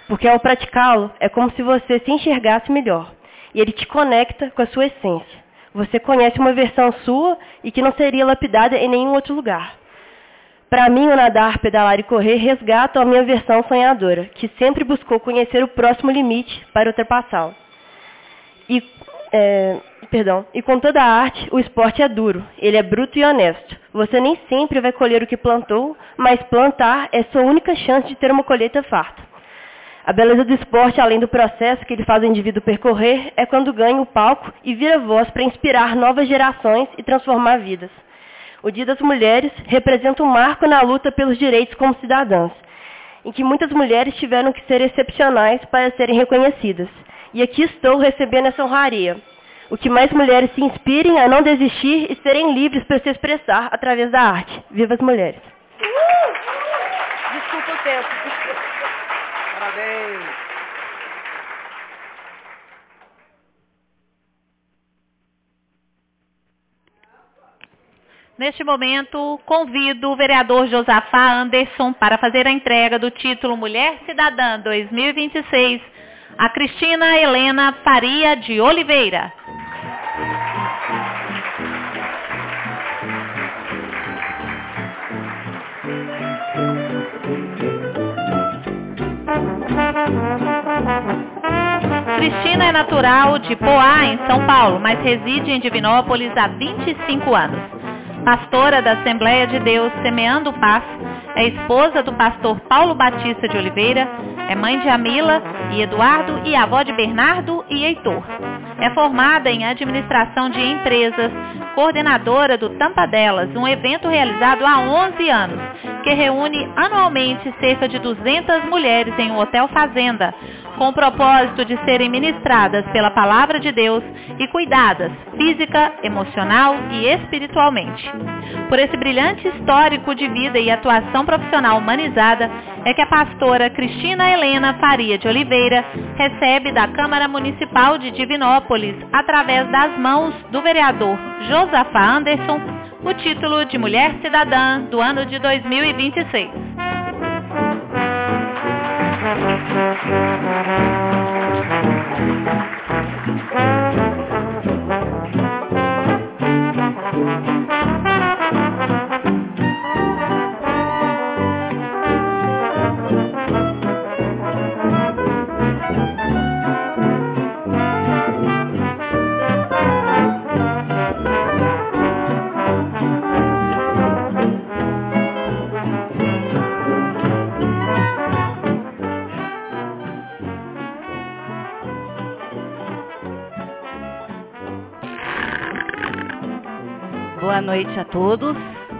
porque ao praticá-lo é como se você se enxergasse melhor, e ele te conecta com a sua essência. Você conhece uma versão sua e que não seria lapidada em nenhum outro lugar. Para mim, o nadar, pedalar e correr resgatam a minha versão sonhadora, que sempre buscou conhecer o próximo limite para ultrapassá-lo. E com toda a arte, o esporte é duro, ele é bruto e honesto. Você nem sempre vai colher o que plantou, mas plantar é sua única chance de ter uma colheita farta. A beleza do esporte, além do processo que ele faz o indivíduo percorrer, é quando ganha o palco e vira voz para inspirar novas gerações e transformar vidas. O Dia das Mulheres representa um marco na luta pelos direitos como cidadãs, em que muitas mulheres tiveram que ser excepcionais para serem reconhecidas. E aqui estou recebendo essa honraria. O que mais mulheres se inspirem a não desistir e serem livres para se expressar através da arte. Viva as mulheres! Desculpa o tempo. Parabéns! Neste momento, convido o vereador Josafá Anderson para fazer a entrega do título Mulher Cidadã 2026 a Cristina Helena Faria de Oliveira. Cristina é natural de Poá, em São Paulo, mas reside em Divinópolis há 25 anos. Pastora da Assembleia de Deus Semeando Paz, é esposa do pastor Paulo Batista de Oliveira, é mãe de Amila e Eduardo e avó de Bernardo e Heitor. É formada em administração de empresas, coordenadora do Tampa Delas, um evento realizado há 11 anos, que reúne anualmente cerca de 200 mulheres em um hotel fazenda, com o propósito de serem ministradas pela palavra de Deus e cuidadas física, emocional e espiritualmente. Por esse brilhante histórico de vida e atuação profissional humanizada, é que a pastora Cristina Helena Faria de Oliveira recebe da Câmara Municipal de Divinópolis, através das mãos do vereador Josafá Anderson, o título de Mulher Cidadã do ano de 2026. Boa noite a todos.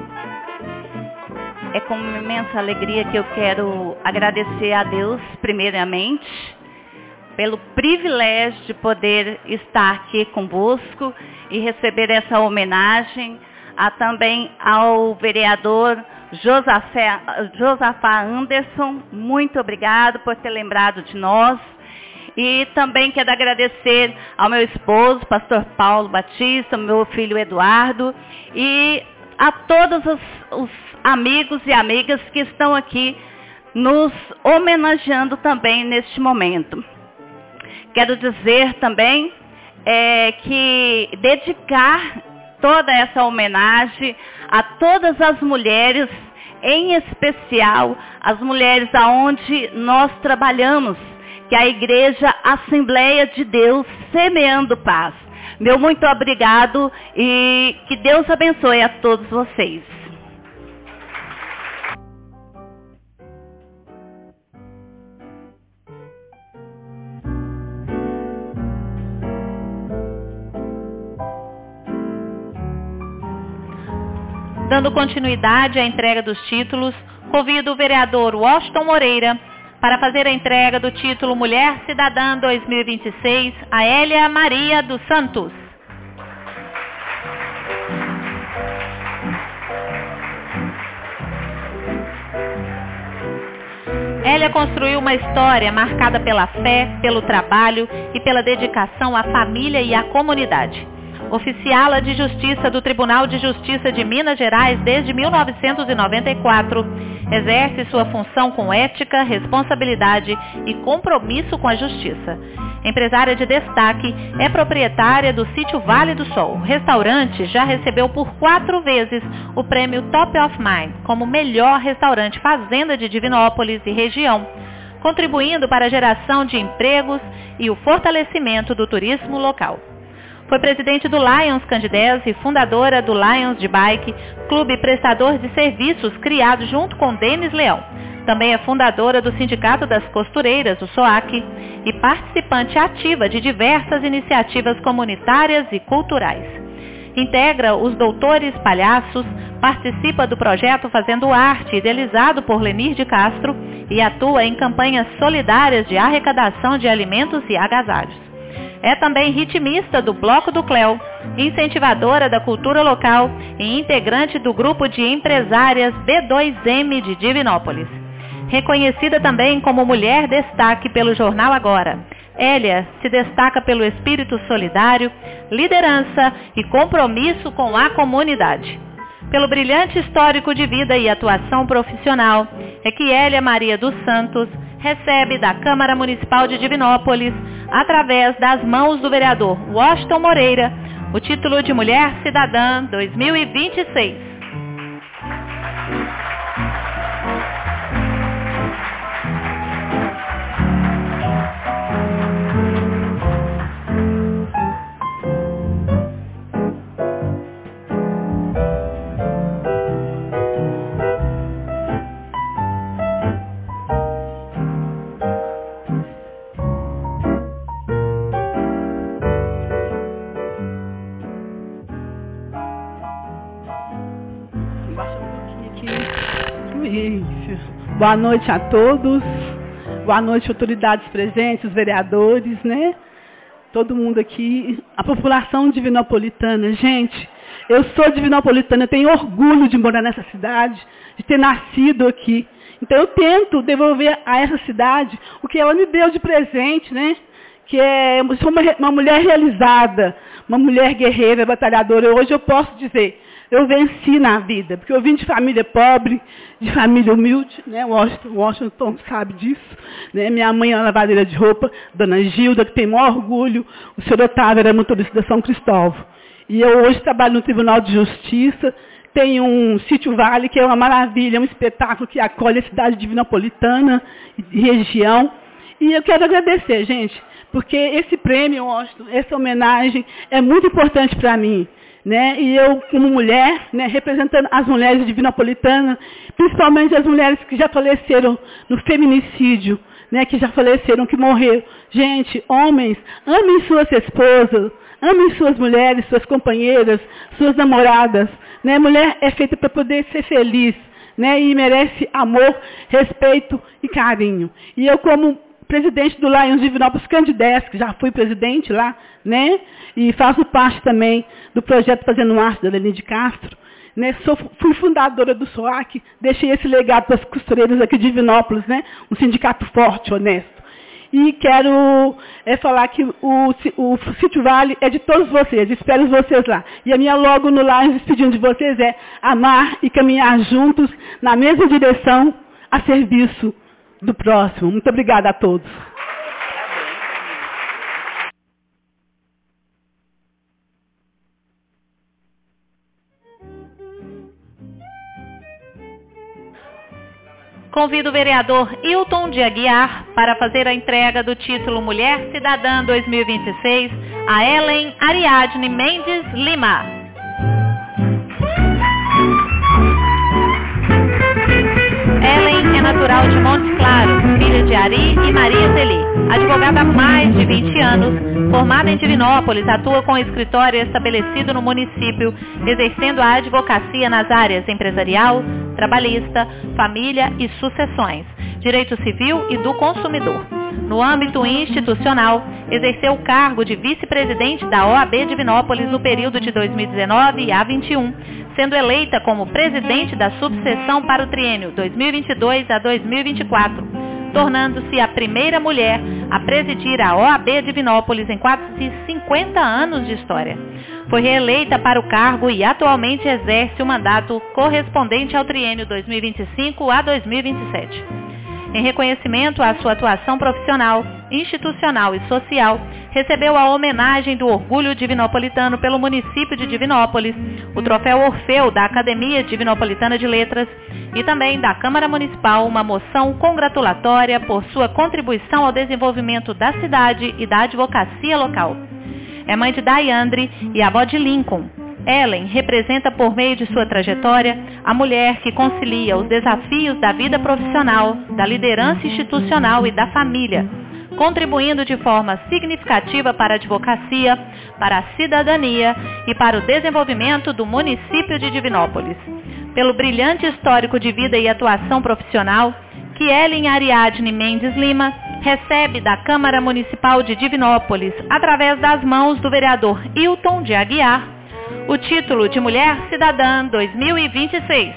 É com imensa alegria que eu quero agradecer a Deus, primeiramente, pelo privilégio de poder estar aqui convosco e receber essa homenagem, também ao vereador Josafá Anderson. Muito obrigado por ter lembrado de nós. E também quero agradecer ao meu esposo, pastor Paulo Batista, meu filho Eduardo, e a todos os amigos e amigas que estão aqui nos homenageando também neste momento. Quero dizer também que dedicar toda essa homenagem a todas as mulheres, em especial as mulheres aonde nós trabalhamos, que é a Igreja Assembleia de Deus Semeando Paz. Meu muito obrigado e que Deus abençoe a todos vocês. Dando continuidade à entrega dos títulos, convido o vereador Washington Moreira para fazer a entrega do título Mulher Cidadã 2026 a Hélia Maria dos Santos. Hélia construiu uma história marcada pela fé, pelo trabalho e pela dedicação à família e à comunidade. Oficiala de Justiça do Tribunal de Justiça de Minas Gerais desde 1994, Exerce sua função com ética, responsabilidade e compromisso com a justiça. Empresária de destaque, é proprietária do sítio Vale do Sol. O restaurante já recebeu por 4 vezes o prêmio Top of Mind como melhor restaurante fazenda de Divinópolis e região, contribuindo para a geração de empregos e o fortalecimento do turismo local. Foi presidente do Lions Candidez e fundadora do Lions de Bike, clube prestador de serviços criado junto com Denis Leão. Também é fundadora do Sindicato das Costureiras, o SOAC, e participante ativa de diversas iniciativas comunitárias e culturais. Integra os Doutores Palhaços, participa do projeto Fazendo Arte, idealizado por Lenir de Castro, e atua em campanhas solidárias de arrecadação de alimentos e agasalhos. É também ritmista do Bloco do Cléo, incentivadora da cultura local e integrante do grupo de empresárias B2M de Divinópolis. Reconhecida também como mulher destaque pelo jornal Agora, Hélia se destaca pelo espírito solidário, liderança e compromisso com a comunidade. Pelo brilhante histórico de vida e atuação profissional, é que Hélia Maria dos Santos recebe da Câmara Municipal de Divinópolis, através das mãos do vereador Washington Moreira, o título de Mulher Cidadã 2026. Boa noite a todos, boa noite autoridades presentes, vereadores, né? Todo mundo aqui, a população divinopolitana. Gente, eu sou divinopolitana, eu tenho orgulho de morar nessa cidade, de ter nascido aqui. Então eu tento devolver a essa cidade o que ela me deu de presente, né? Que é uma mulher realizada, uma mulher guerreira, batalhadora. Hoje eu posso dizer, eu venci na vida, porque eu vim de família pobre, de família humilde, né? Washington sabe disso, né? Minha mãe é uma lavadeira de roupa, Dona Gilda, que tem maior orgulho, o senhor Otávio era motorista da São Cristóvão. E eu hoje trabalho no Tribunal de Justiça, tenho um sítio Vale, que é uma maravilha, um espetáculo que acolhe a cidade divinopolitana e região. E eu quero agradecer, gente, porque esse prêmio, Washington, essa homenagem é muito importante para mim. Né? E eu, como mulher, né, representando as mulheres divinopolitanas, principalmente as mulheres que já faleceram no feminicídio, né, que já faleceram, que morreram. Gente, homens, amem suas esposas, amem suas mulheres, suas companheiras, suas namoradas. Né? Mulher é feita para poder ser feliz, né, e merece amor, respeito e carinho. E eu, como presidente do Lions Divinópolis Candidez, que já fui presidente lá, né? E faço parte também do projeto Fazendo Arte da Lenir de Castro, né? Fui fundadora do SOAC, deixei esse legado para as costureiras aqui de Divinópolis, né? Um sindicato forte, honesto. E quero falar que o Sítio Vale é de todos vocês, espero vocês lá. E a minha logo no Lions despedindo de vocês é amar e caminhar juntos na mesma direção a serviço do próximo. Muito obrigada a todos. Convido o vereador Hilton de Aguiar para fazer a entrega do título Mulher Cidadã 2026 a Ellen Ariadne Mendes Lima. Ellen é natural de Montes Claros, filha de Ari e Maria Celi. Advogada há mais de 20 anos, formada em Divinópolis, atua com escritório estabelecido no município, exercendo a advocacia nas áreas empresarial, trabalhista, família e sucessões, direito civil e do consumidor. No âmbito institucional, exerceu o cargo de vice-presidente da OAB Divinópolis no período de 2019 a 2021, sendo eleita como presidente da subseção para o triênio 2022 a 2024. tornando-se a primeira mulher a presidir a OAB Divinópolis em quase 50 anos de história. Foi reeleita para o cargo e atualmente exerce o mandato correspondente ao triênio 2025 a 2027. Em reconhecimento à sua atuação profissional, institucional e social, recebeu a homenagem do Orgulho Divinopolitano pelo município de Divinópolis, o Troféu Orfeu da Academia Divinopolitana de Letras e também da Câmara Municipal uma moção congratulatória por sua contribuição ao desenvolvimento da cidade e da advocacia local. É mãe de Daiandre e avó de Lincoln. Ellen representa por meio de sua trajetória a mulher que concilia os desafios da vida profissional, da liderança institucional e da família, contribuindo de forma significativa para a advocacia, para a cidadania e para o desenvolvimento do município de Divinópolis. Pelo brilhante histórico de vida e atuação profissional, que Ellen Ariadne Mendes Lima recebe da Câmara Municipal de Divinópolis, através das mãos do vereador Hilton de Aguiar, o título de Mulher Cidadã 2026.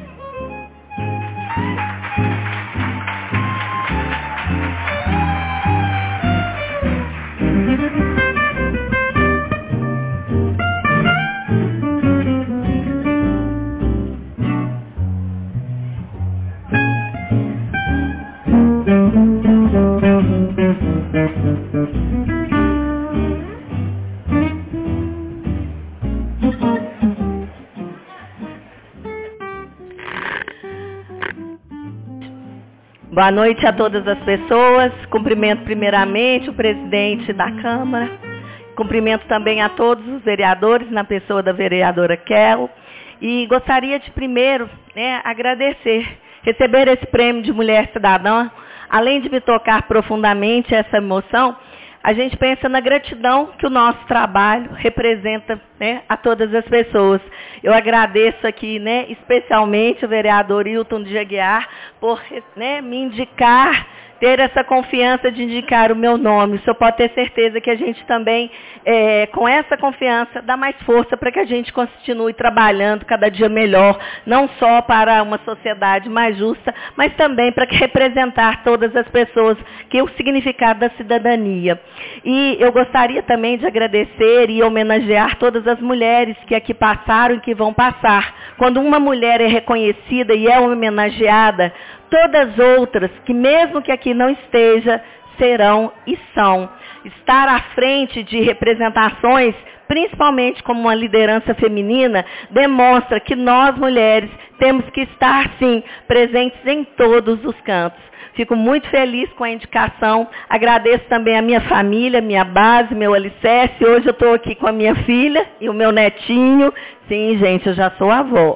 Boa noite a todas as pessoas. Cumprimento primeiramente o presidente da Câmara. Cumprimento também a todos os vereadores, na pessoa da vereadora Kel. E gostaria de primeiro agradecer, receber esse prêmio de Mulher Cidadã. Além de me tocar profundamente essa emoção, a gente pensa na gratidão que o nosso trabalho representa a todas as pessoas. Eu agradeço aqui especialmente o vereador Hilton de Aguiar por me indicar, ter essa confiança de indicar o meu nome. O senhor pode ter certeza que a gente também, com essa confiança, dá mais força para que a gente continue trabalhando cada dia melhor, não só para uma sociedade mais justa, mas também para representar todas as pessoas, que é o significado da cidadania. E eu gostaria também de agradecer e homenagear todas as mulheres que aqui passaram e que vão passar. Quando uma mulher é reconhecida e é homenageada, todas as outras, que mesmo que aqui não esteja, serão e são. Estar à frente de representações, principalmente como uma liderança feminina, demonstra que nós, mulheres, temos que estar, sim, presentes em todos os cantos. Fico muito feliz com a indicação. Agradeço também a minha família, minha base, meu alicerce. Hoje eu estou aqui com a minha filha e o meu netinho. Sim, gente, eu já sou avó.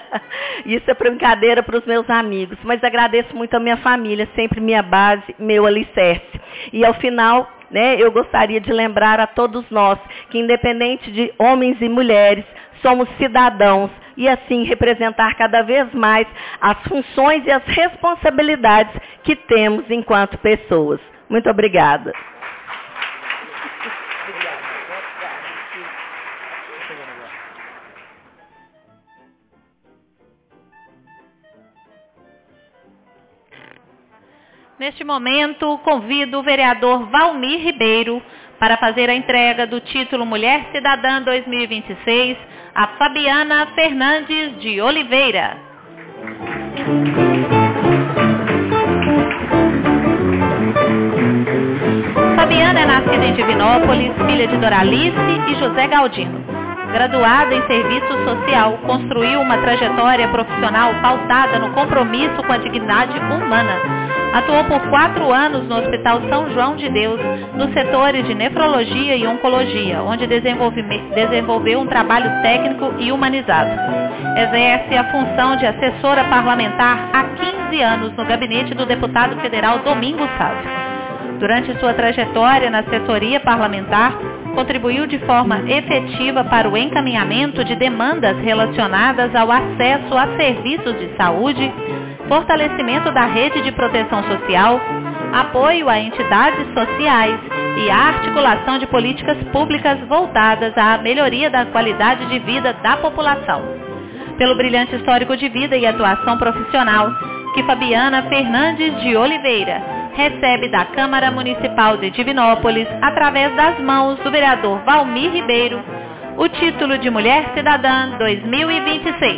Isso é brincadeira para os meus amigos. Mas agradeço muito a minha família, sempre minha base, meu alicerce. E ao final, eu gostaria de lembrar a todos nós que, independente de homens e mulheres, somos cidadãos. E assim representar cada vez mais as funções e as responsabilidades que temos enquanto pessoas. Muito obrigada. Neste momento, convido o vereador Valmir Ribeiro para fazer a entrega do título Mulher Cidadã 2026 a Fabiana Fernandes de Oliveira. Fabiana é nascida em Divinópolis, filha de Doralice e José Galdino. Graduada em serviço social, construiu uma trajetória profissional pautada no compromisso com a dignidade humana. Atuou por 4 anos no Hospital São João de Deus, nos setores de nefrologia e oncologia, onde desenvolveu um trabalho técnico e humanizado. Exerce a função de assessora parlamentar há 15 anos no gabinete do deputado federal Domingos Sávio. Durante sua trajetória na assessoria parlamentar, contribuiu de forma efetiva para o encaminhamento de demandas relacionadas ao acesso a serviços de saúde, fortalecimento da rede de proteção social, apoio a entidades sociais e a articulação de políticas públicas voltadas à melhoria da qualidade de vida da população. Pelo brilhante histórico de vida e atuação profissional, que Fabiana Fernandes de Oliveira recebe da Câmara Municipal de Divinópolis, através das mãos do vereador Valmir Ribeiro, o título de Mulher Cidadã 2026.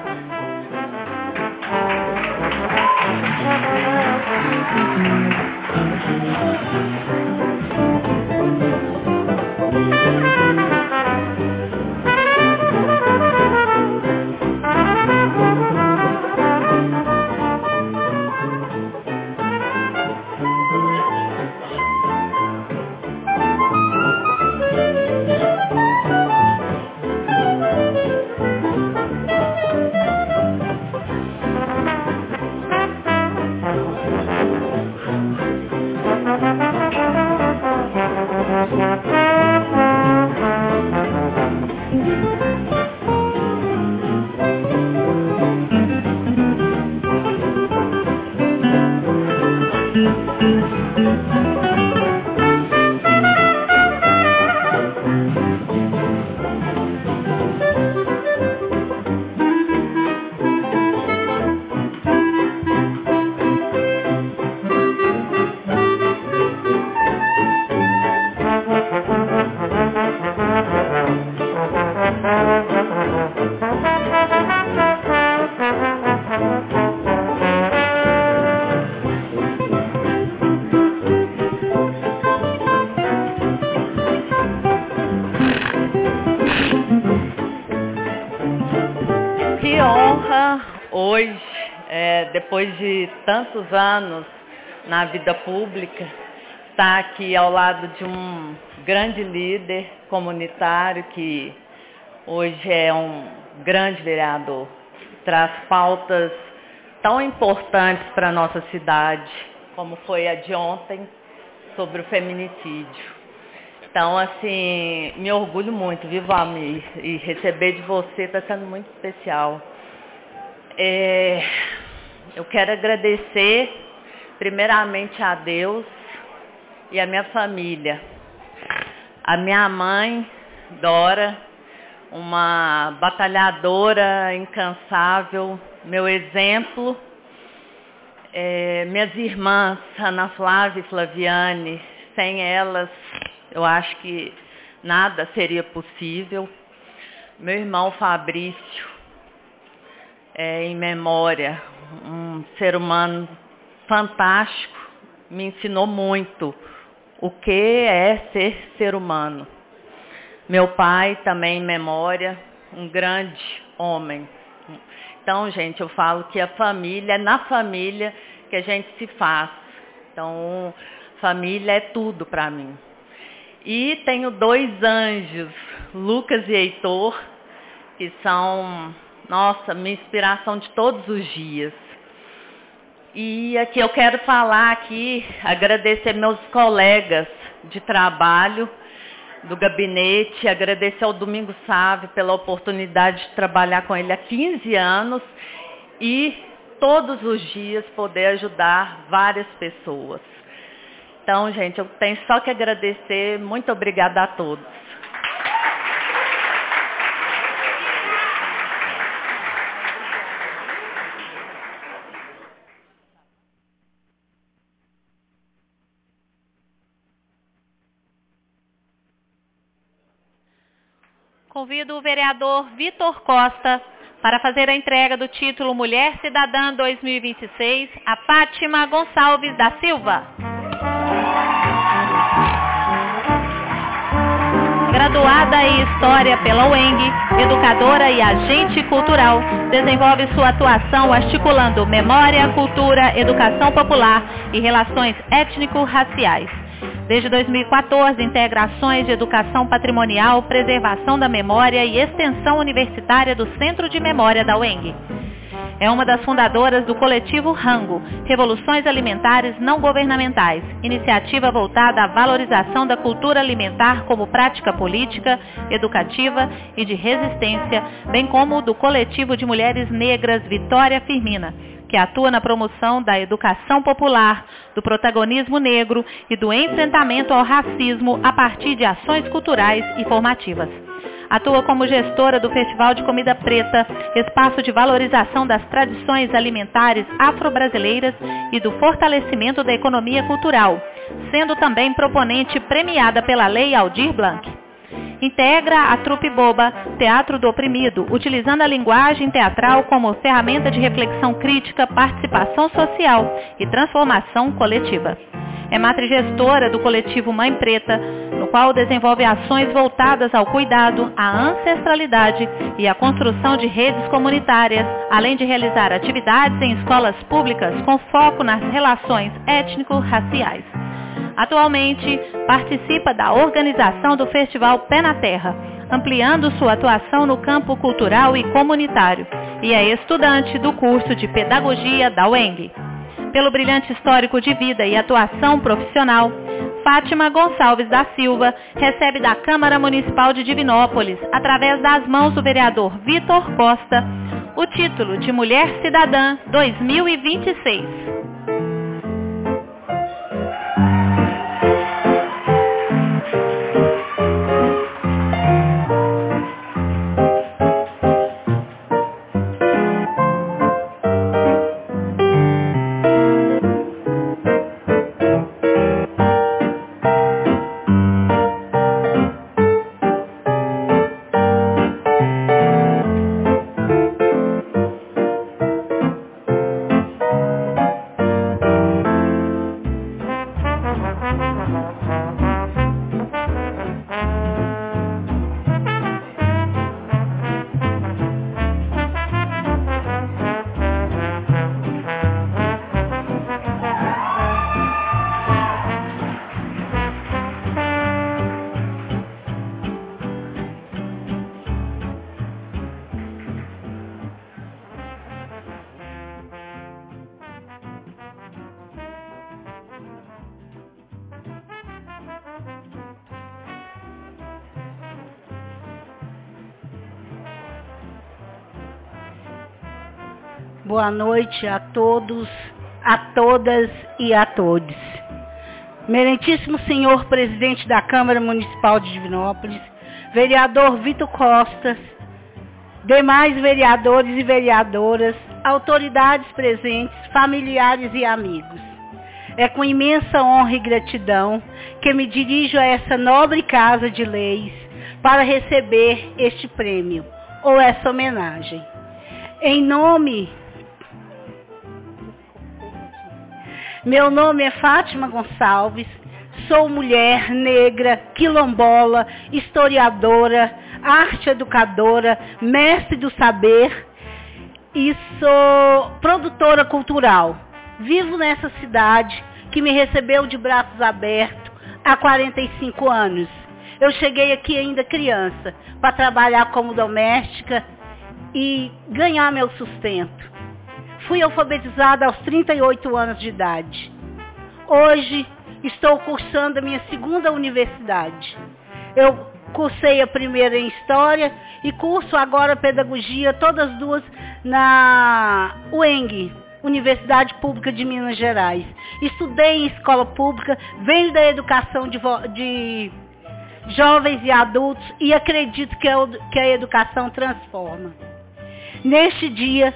Depois de tantos anos na vida pública, estar aqui ao lado de um grande líder comunitário que hoje é um grande vereador, traz pautas tão importantes para a nossa cidade, como foi a de ontem, sobre o feminicídio. Então, assim, me orgulho muito, viu, Valmir? E receber de você está sendo muito especial. Eu quero agradecer primeiramente a Deus e a minha família. A minha mãe, Dora, uma batalhadora incansável, meu exemplo. Minhas irmãs, Ana Flávia e Flaviane, sem elas eu acho que nada seria possível. Meu irmão Fabrício, em memória, um ser humano fantástico, me ensinou muito o que é ser humano. Meu pai também em memória, um grande homem. Então, gente, eu falo que a família, é na família que a gente se faz. Então, família é tudo para mim. E tenho 2 anjos, Lucas e Heitor, que são, nossa, minha inspiração de todos os dias. E aqui eu quero falar aqui, agradecer meus colegas de trabalho do gabinete, agradecer ao Domingos Sávio pela oportunidade de trabalhar com ele há 15 anos e todos os dias poder ajudar várias pessoas. Então, gente, eu tenho só que agradecer. Muito obrigada a todos. Convido o vereador Vitor Costa para fazer a entrega do título Mulher Cidadã 2026 a Fátima Gonçalves da Silva. Graduada em História pela UENG, educadora e agente cultural, desenvolve sua atuação articulando memória, cultura, educação popular e relações étnico-raciais. Desde 2014, integra ações de educação patrimonial, preservação da memória e extensão universitária do Centro de Memória da UENG. É uma das fundadoras do coletivo Rango, Revoluções Alimentares Não Governamentais, iniciativa voltada à valorização da cultura alimentar como prática política, educativa e de resistência, bem como do coletivo de mulheres negras Vitória Firmina, que atua na promoção da educação popular, do protagonismo negro e do enfrentamento ao racismo a partir de ações culturais e formativas. Atua como gestora do Festival de Comida Preta, espaço de valorização das tradições alimentares afro-brasileiras e do fortalecimento da economia cultural, sendo também proponente premiada pela Lei Aldir Blanc. Integra a Trupe Boba, Teatro do Oprimido, utilizando a linguagem teatral como ferramenta de reflexão crítica, participação social e transformação coletiva. É matrigestora do coletivo Mãe Preta, no qual desenvolve ações voltadas ao cuidado, à ancestralidade e à construção de redes comunitárias, além de realizar atividades em escolas públicas com foco nas relações étnico-raciais. Atualmente, participa da organização do Festival Pé na Terra, ampliando sua atuação no campo cultural e comunitário, e é estudante do curso de Pedagogia da UENG. Pelo brilhante histórico de vida e atuação profissional, Fátima Gonçalves da Silva recebe da Câmara Municipal de Divinópolis, através das mãos do vereador Vitor Costa, o título de Mulher Cidadã 2026. Boa noite a todos, a todas e a todos. Merentíssimo senhor presidente da Câmara Municipal de Divinópolis, vereador Vitor Costa, demais vereadores e vereadoras, autoridades presentes, familiares e amigos. É com imensa honra e gratidão que me dirijo a essa nobre casa de leis para receber este prêmio, ou essa homenagem. Meu nome é Fátima Gonçalves, sou mulher negra, quilombola, historiadora, arte educadora, mestre do saber e sou produtora cultural. Vivo nessa cidade que me recebeu de braços abertos há 45 anos. Eu cheguei aqui ainda criança para trabalhar como doméstica e ganhar meu sustento. Fui alfabetizada aos 38 anos de idade. Hoje estou cursando a minha segunda universidade. Eu cursei a primeira em História e curso agora Pedagogia, todas duas na UENG, Universidade Pública de Minas Gerais. Estudei em escola pública, venho da educação de jovens e adultos e acredito que a educação transforma. Neste dia,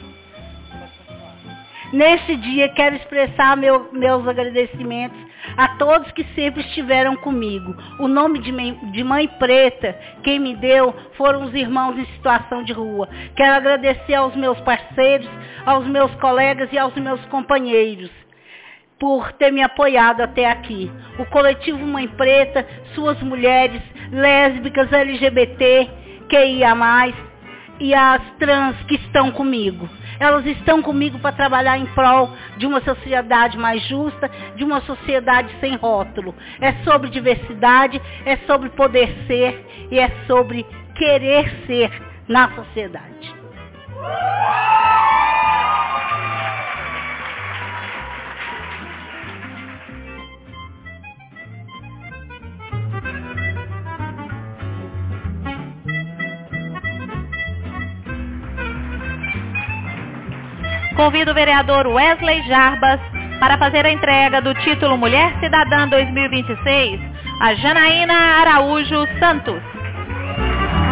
quero expressar meus agradecimentos a todos que sempre estiveram comigo. O nome de Mãe Preta, quem me deu, foram os irmãos em situação de rua. Quero agradecer aos meus parceiros, aos meus colegas e aos meus companheiros por ter me apoiado até aqui. O coletivo Mãe Preta, suas mulheres, lésbicas, LGBT, QIA+, e as trans que estão comigo. Elas estão comigo para trabalhar em prol de uma sociedade mais justa, de uma sociedade sem rótulo. É sobre diversidade, é sobre poder ser e é sobre querer ser na sociedade. Convido o vereador Wesley Jarbas para fazer a entrega do título Mulher Cidadã 2026 a Janaína Araújo Santos.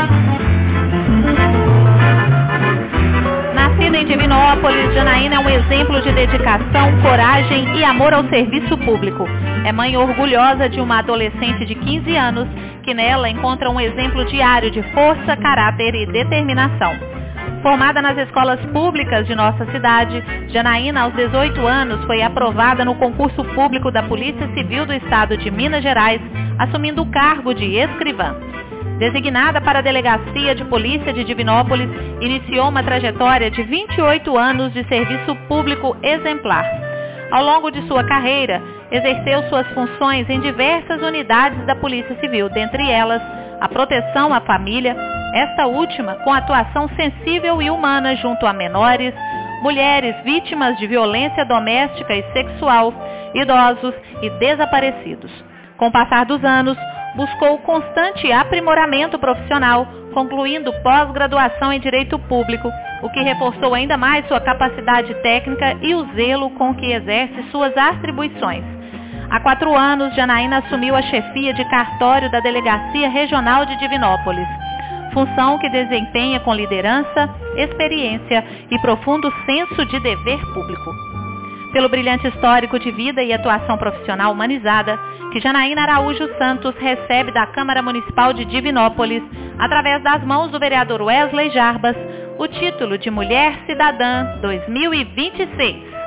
Nascida em Divinópolis, Janaína é um exemplo de dedicação, coragem e amor ao serviço público. É mãe orgulhosa de uma adolescente de 15 anos que nela encontra um exemplo diário de força, caráter e determinação. Formada nas escolas públicas de nossa cidade, Janaína, aos 18 anos, foi aprovada no concurso público da Polícia Civil do Estado de Minas Gerais, assumindo o cargo de escrivã. Designada para a Delegacia de Polícia de Divinópolis, iniciou uma trajetória de 28 anos de serviço público exemplar. Ao longo de sua carreira, exerceu suas funções em diversas unidades da Polícia Civil, dentre elas a proteção à família, esta última com atuação sensível e humana junto a menores, mulheres vítimas de violência doméstica e sexual, idosos e desaparecidos. Com o passar dos anos, buscou constante aprimoramento profissional, concluindo pós-graduação em Direito Público, o que reforçou ainda mais sua capacidade técnica e o zelo com que exerce suas atribuições. Há 4 anos, Janaína assumiu a chefia de cartório da Delegacia Regional de Divinópolis, função que desempenha com liderança, experiência e profundo senso de dever público. Pelo brilhante histórico de vida e atuação profissional humanizada, que Janaína Araújo Santos recebe da Câmara Municipal de Divinópolis, através das mãos do vereador Wesley Jarbas, o título de Mulher Cidadã 2026.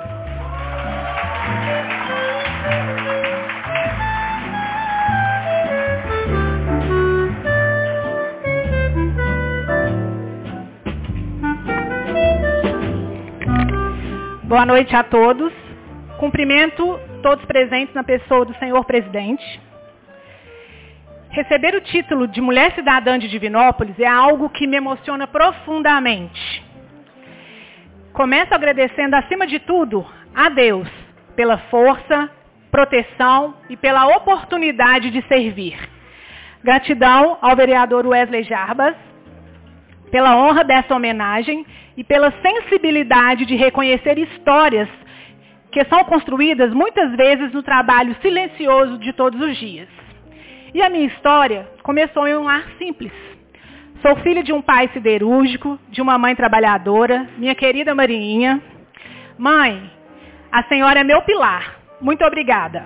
Boa noite a todos. Cumprimento todos presentes na pessoa do senhor presidente. Receber o título de Mulher Cidadã de Divinópolis é algo que me emociona profundamente. Começo agradecendo, acima de tudo, a Deus pela força, proteção e pela oportunidade de servir. Gratidão ao vereador Wesley Jarbas pela honra dessa homenagem e pela sensibilidade de reconhecer histórias que são construídas muitas vezes no trabalho silencioso de todos os dias. E a minha história começou em um lar simples. Sou filha de um pai siderúrgico, de uma mãe trabalhadora, minha querida Marinha. Mãe, a senhora é meu pilar. Muito obrigada.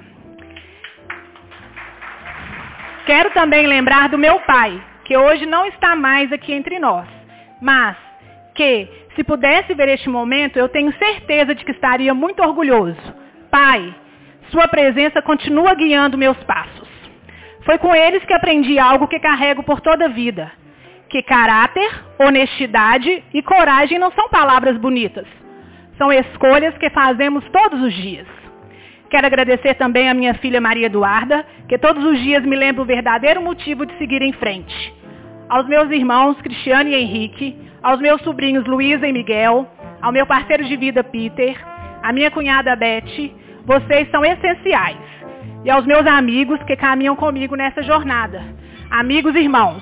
Quero também lembrar do meu pai, que hoje não está mais aqui entre nós, mas que, se pudesse ver este momento, eu tenho certeza de que estaria muito orgulhoso. Pai, sua presença continua guiando meus passos. Foi com eles que aprendi algo que carrego por toda a vida. Que caráter, honestidade e coragem não são palavras bonitas. São escolhas que fazemos todos os dias. Quero agradecer também a minha filha Maria Eduarda, que todos os dias me lembra o verdadeiro motivo de seguir em frente. Aos meus irmãos Cristiano e Henrique, aos meus sobrinhos Luísa e Miguel, ao meu parceiro de vida Peter, à minha cunhada Beth, vocês são essenciais. E aos meus amigos que caminham comigo nessa jornada. Amigos e irmãos.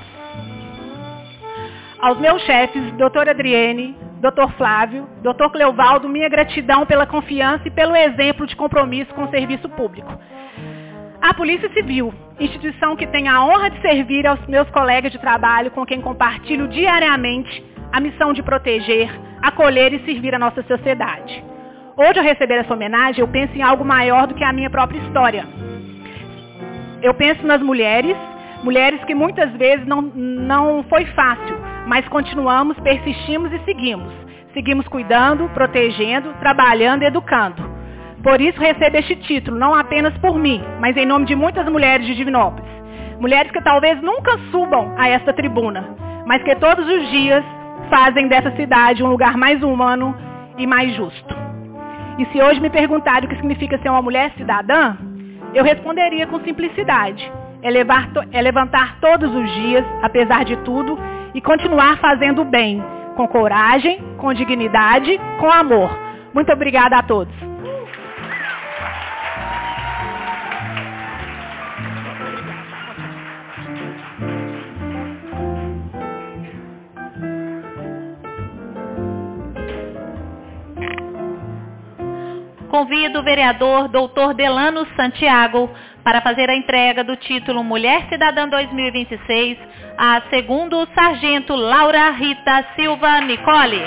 Aos meus chefes, doutora Adriene, doutor Flávio, doutor Cleovaldo, minha gratidão pela confiança e pelo exemplo de compromisso com o serviço público. A Polícia Civil, instituição que tem a honra de servir aos meus colegas de trabalho com quem compartilho diariamente a missão de proteger, acolher e servir a nossa sociedade. Hoje, ao receber essa homenagem, eu penso em algo maior do que a minha própria história. Eu penso nas mulheres que muitas vezes não foi fácil, mas continuamos, persistimos e seguimos. Seguimos cuidando, protegendo, trabalhando e educando. Por isso recebo este título, não apenas por mim, mas em nome de muitas mulheres de Divinópolis. Mulheres que talvez nunca subam a esta tribuna, mas que todos os dias fazem dessa cidade um lugar mais humano e mais justo. E se hoje me perguntarem o que significa ser uma mulher cidadã, eu responderia com simplicidade. É levantar todos os dias, apesar de tudo, e continuar fazendo o bem, com coragem, com dignidade, com amor. Muito obrigada a todos. Com convido o vereador Dr. Delano Santiago para fazer a entrega do título Mulher Cidadã 2026 a segundo sargento Laura Rita Silva Nicole.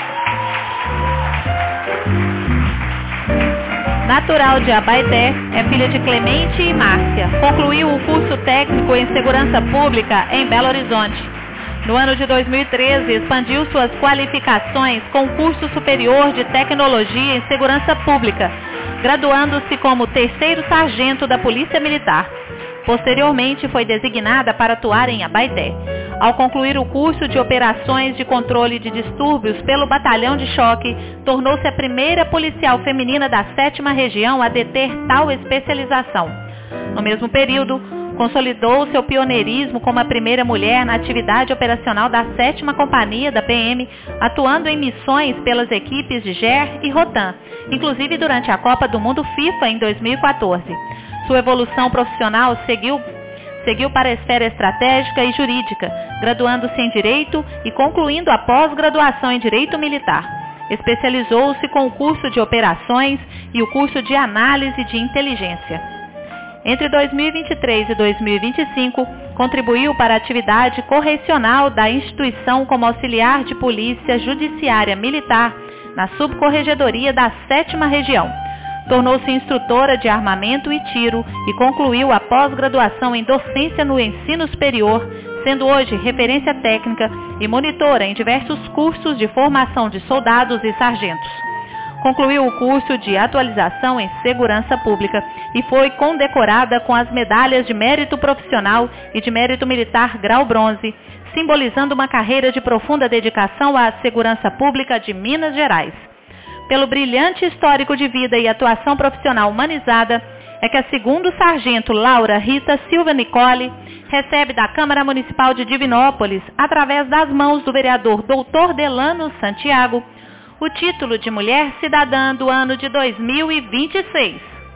Natural de Abaeté, é filha de Clemente e Márcia. Concluiu o curso técnico em segurança pública em Belo Horizonte. No ano de 2013, expandiu suas qualificações com o curso superior de tecnologia em segurança pública, graduando-se como terceiro sargento da Polícia Militar. Posteriormente, foi designada para atuar em Abaeté. Ao concluir o curso de operações de controle de distúrbios pelo Batalhão de Choque, tornou-se a primeira policial feminina da 7ª Região a deter tal especialização. No mesmo período, consolidou seu pioneirismo como a primeira mulher na atividade operacional da 7ª Companhia da PM, atuando em missões pelas equipes de GER e Rotan, inclusive durante a Copa do Mundo FIFA em 2014. Sua evolução profissional seguiu para a esfera estratégica e jurídica, graduando-se em Direito e concluindo a pós-graduação em Direito Militar. Especializou-se com o curso de Operações e o curso de Análise de Inteligência. Entre 2023 e 2025, contribuiu para a atividade correcional da instituição como auxiliar de Polícia Judiciária Militar na Subcorregedoria da 7ª Região. Tornou-se instrutora de armamento e tiro e concluiu a pós-graduação em docência no ensino superior, sendo hoje referência técnica e monitora em diversos cursos de formação de soldados e sargentos. Concluiu o curso de atualização em segurança pública e foi condecorada com as medalhas de mérito profissional e de mérito militar grau bronze, simbolizando uma carreira de profunda dedicação à segurança pública de Minas Gerais. Pelo brilhante histórico de vida e atuação profissional humanizada, é que a segundo sargento Laura Rita Silva Nicole recebe da Câmara Municipal de Divinópolis, através das mãos do vereador Dr. Delano Santiago, o título de Mulher Cidadã do ano de 2026.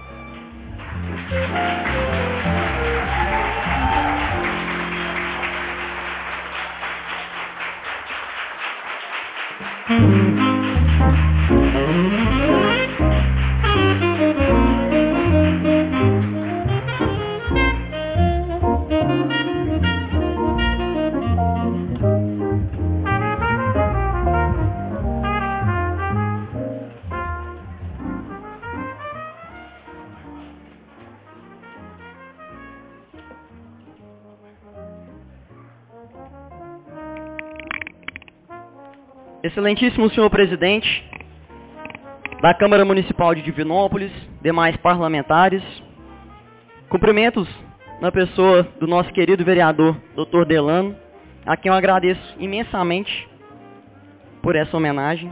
Excelentíssimo senhor presidente da Câmara Municipal de Divinópolis, demais parlamentares, cumprimentos na pessoa do nosso querido vereador Dr. Delano, a quem eu agradeço imensamente por essa homenagem.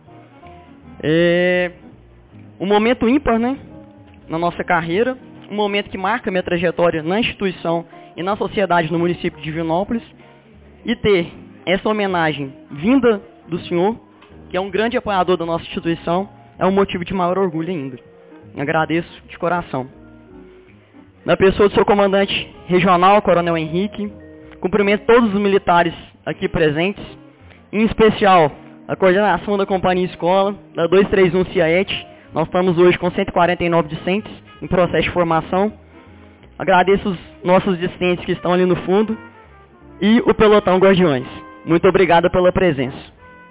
É um momento ímpar, né, na nossa carreira, um momento que marca minha trajetória na instituição e na sociedade no município de Divinópolis, e ter essa homenagem vinda do senhor, que é um grande apoiador da nossa instituição, é um motivo de maior orgulho ainda. Eu agradeço de coração. Na pessoa do seu comandante regional, Coronel Henrique, cumprimento todos os militares aqui presentes, em especial a coordenação da Companhia Escola, da 231 CIAET. Nós estamos hoje com 149 discentes em processo de formação. Agradeço os nossos discentes que estão ali no fundo e o pelotão Guardiões. Muito obrigado pela presença.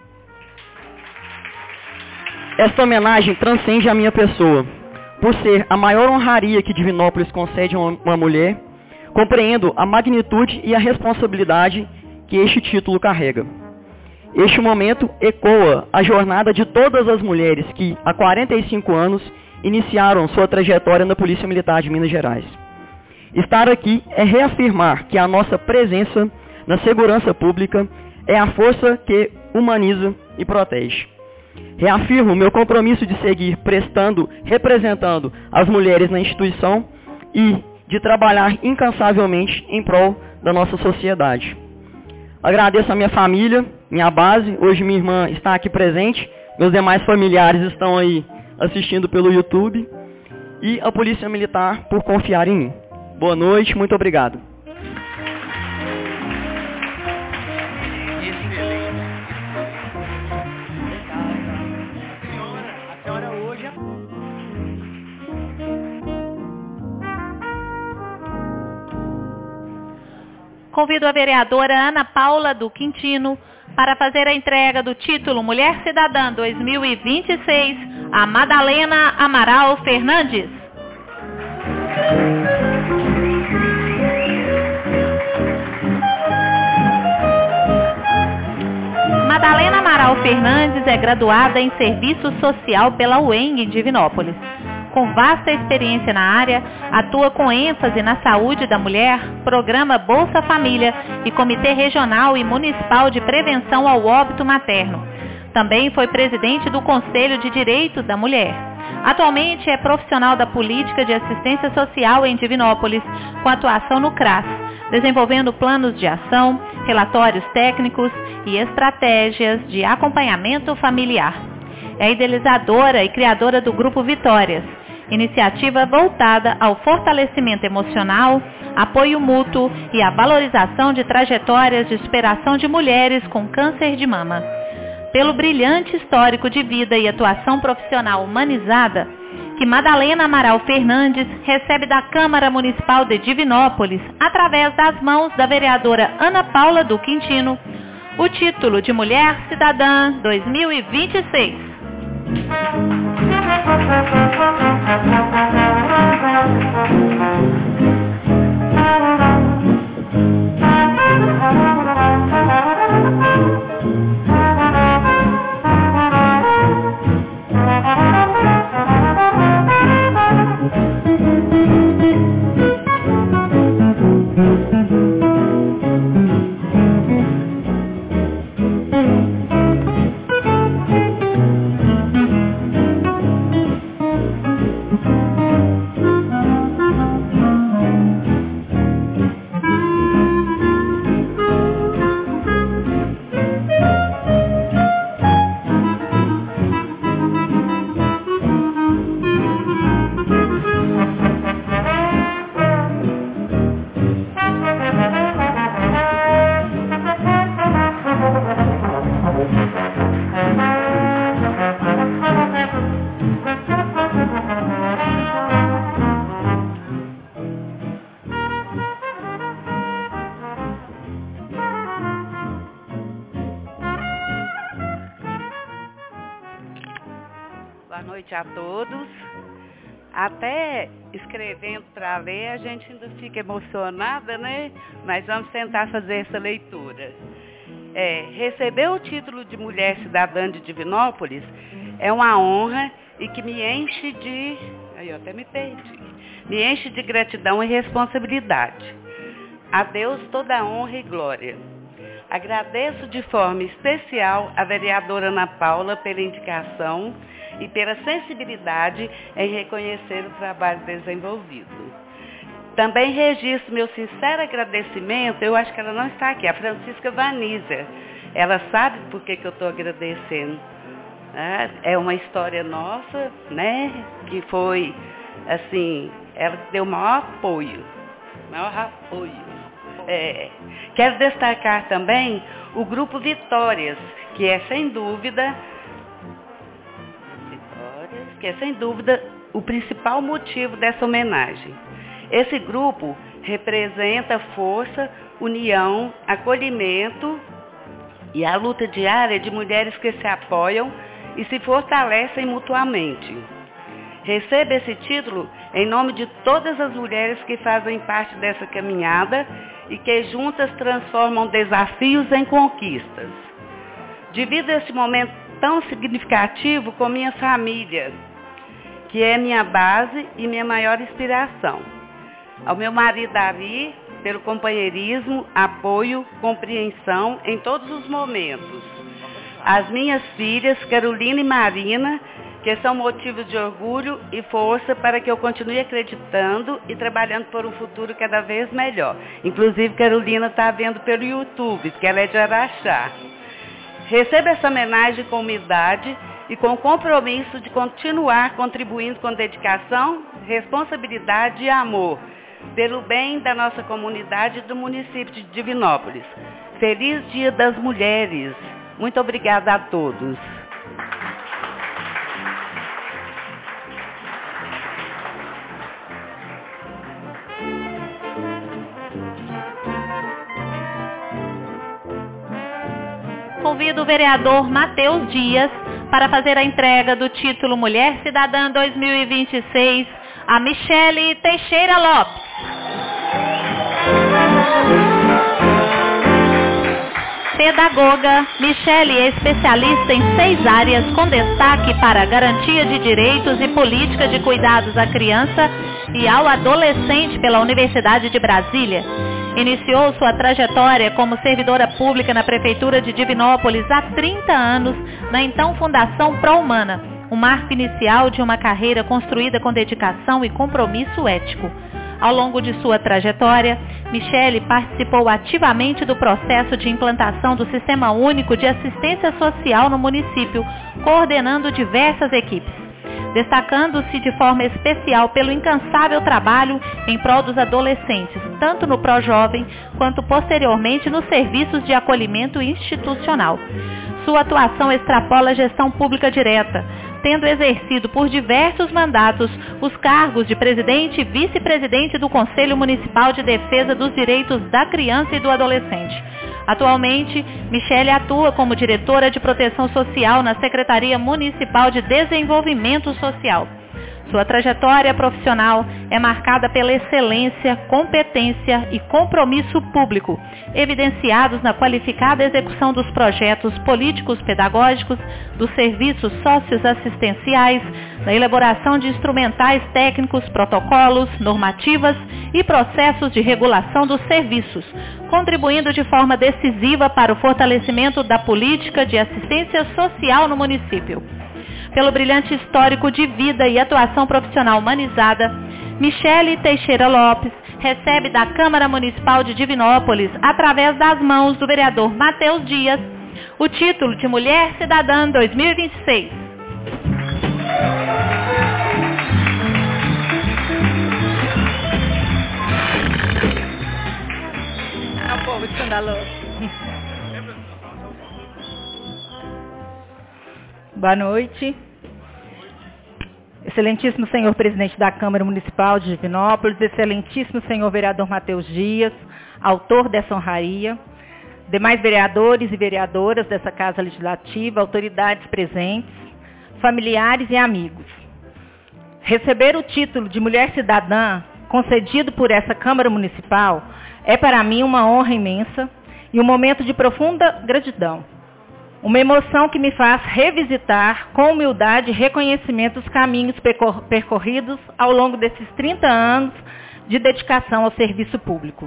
Esta homenagem transcende a minha pessoa. Por ser a maior honraria que Divinópolis concede a uma mulher, compreendo a magnitude e a responsabilidade que este título carrega. Este momento ecoa a jornada de todas as mulheres que, há 45 anos, iniciaram sua trajetória na Polícia Militar de Minas Gerais. Estar aqui é reafirmar que a nossa presença na segurança pública é a força que humaniza e protege. Reafirmo meu compromisso de seguir representando as mulheres na instituição e de trabalhar incansavelmente em prol da nossa sociedade. Agradeço a minha família, minha base, hoje minha irmã está aqui presente, meus demais familiares estão aí assistindo pelo YouTube, e a Polícia Militar por confiar em mim. Boa noite, muito obrigado. convido a vereadora Ana Paula do Quintino para fazer a entrega do título Mulher Cidadã 2026 a Madalena Amaral Fernandes. Madalena Amaral Fernandes é graduada em Serviço Social pela UENG em Divinópolis. Com vasta experiência na área, atua com ênfase na saúde da mulher, programa Bolsa Família e Comitê Regional e Municipal de Prevenção ao Óbito Materno. Também foi presidente do Conselho de Direitos da Mulher. Atualmente é profissional da Política de Assistência Social em Divinópolis, com atuação no CRAS, desenvolvendo planos de ação, relatórios técnicos e estratégias de acompanhamento familiar. É idealizadora e criadora do Grupo Vitórias, iniciativa voltada ao fortalecimento emocional, apoio mútuo e à valorização de trajetórias de superação de mulheres com câncer de mama. Pelo brilhante histórico de vida e atuação profissional humanizada, que Madalena Amaral Fernandes recebe da Câmara Municipal de Divinópolis, através das mãos da vereadora Ana Paula do Quintino, o título de Mulher Cidadã 2026. Boa noite a todos. Até escrevendo para ler, a gente ainda fica emocionada, né? Mas vamos tentar fazer essa leitura. Receber o título de Mulher Cidadã de Divinópolis é uma honra e que me enche de... Aí eu até me perdi. Me enche de gratidão e responsabilidade. A Deus toda a honra e glória. Agradeço de forma especial a vereadora Ana Paula pela indicação e pela sensibilidade em reconhecer o trabalho desenvolvido. Também registro meu sincero agradecimento, eu acho que ela não está aqui, a Francisca Vanísia. Ela sabe por que eu estou agradecendo. É uma história nossa, né? Que foi, assim, ela deu maior apoio. Quero destacar também o Grupo Vitórias, que é sem dúvida o principal motivo dessa homenagem. Esse grupo representa força, união, acolhimento e a luta diária de mulheres que se apoiam e se fortalecem mutuamente. Recebo esse título em nome de todas as mulheres que fazem parte dessa caminhada e que juntas transformam desafios em conquistas. Divido esse momento tão significativo com minha família, que é minha base e minha maior inspiração. Ao meu marido Ari, pelo companheirismo, apoio, compreensão em todos os momentos. As minhas filhas, Carolina e Marina, que são motivos de orgulho e força para que eu continue acreditando e trabalhando por um futuro cada vez melhor. Inclusive, Carolina está vendo pelo YouTube, porque ela é de Araxá. Recebo essa homenagem com humildade e com o compromisso de continuar contribuindo com dedicação, responsabilidade e amor, pelo bem da nossa comunidade e do município de Divinópolis. Feliz Dia das Mulheres. Muito obrigada a todos. convido o vereador Matheus Dias para fazer a entrega do título Mulher Cidadã 2026 a Michele Teixeira Lopes. Pedagoga, Michele é especialista em 6 áreas com destaque para garantia de direitos e política de cuidados à criança e ao adolescente pela Universidade de Brasília. Iniciou sua trajetória como servidora pública na Prefeitura de Divinópolis há 30 anos, na então Fundação Pró-Humana, um marco inicial de uma carreira construída com dedicação e compromisso ético. Ao longo de sua trajetória, Michele participou ativamente do processo de implantação do Sistema Único de Assistência Social no município, coordenando diversas equipes, destacando-se de forma especial pelo incansável trabalho em prol dos adolescentes, tanto no Pró-Jovem quanto posteriormente nos serviços de acolhimento institucional. Sua atuação extrapola a gestão pública direta, tendo exercido por diversos mandatos os cargos de presidente e vice-presidente do Conselho Municipal de Defesa dos Direitos da Criança e do Adolescente. Atualmente, Michele atua como diretora de Proteção Social na Secretaria Municipal de Desenvolvimento Social. Sua trajetória profissional é marcada pela excelência, competência e compromisso público, evidenciados na qualificada execução dos projetos políticos pedagógicos, dos serviços socioassistenciais, na elaboração de instrumentais técnicos, protocolos, normativas e processos de regulação dos serviços, contribuindo de forma decisiva para o fortalecimento da política de assistência social no município. Pelo brilhante histórico de vida e atuação profissional humanizada, Michele Teixeira Lopes recebe da Câmara Municipal de Divinópolis, através das mãos do vereador Matheus Dias, o título de Mulher Cidadã 2026. É um povo escandaloso. Boa noite. Excelentíssimo senhor presidente da Câmara Municipal de Divinópolis, excelentíssimo senhor vereador Matheus Dias, autor dessa honraria, demais vereadores e vereadoras dessa Casa Legislativa, autoridades presentes, familiares e amigos. Receber o título de Mulher Cidadã, concedido por essa Câmara Municipal, é para mim uma honra imensa e um momento de profunda gratidão. Uma emoção que me faz revisitar com humildade e reconhecimento os caminhos percorridos ao longo desses 30 anos de dedicação ao serviço público.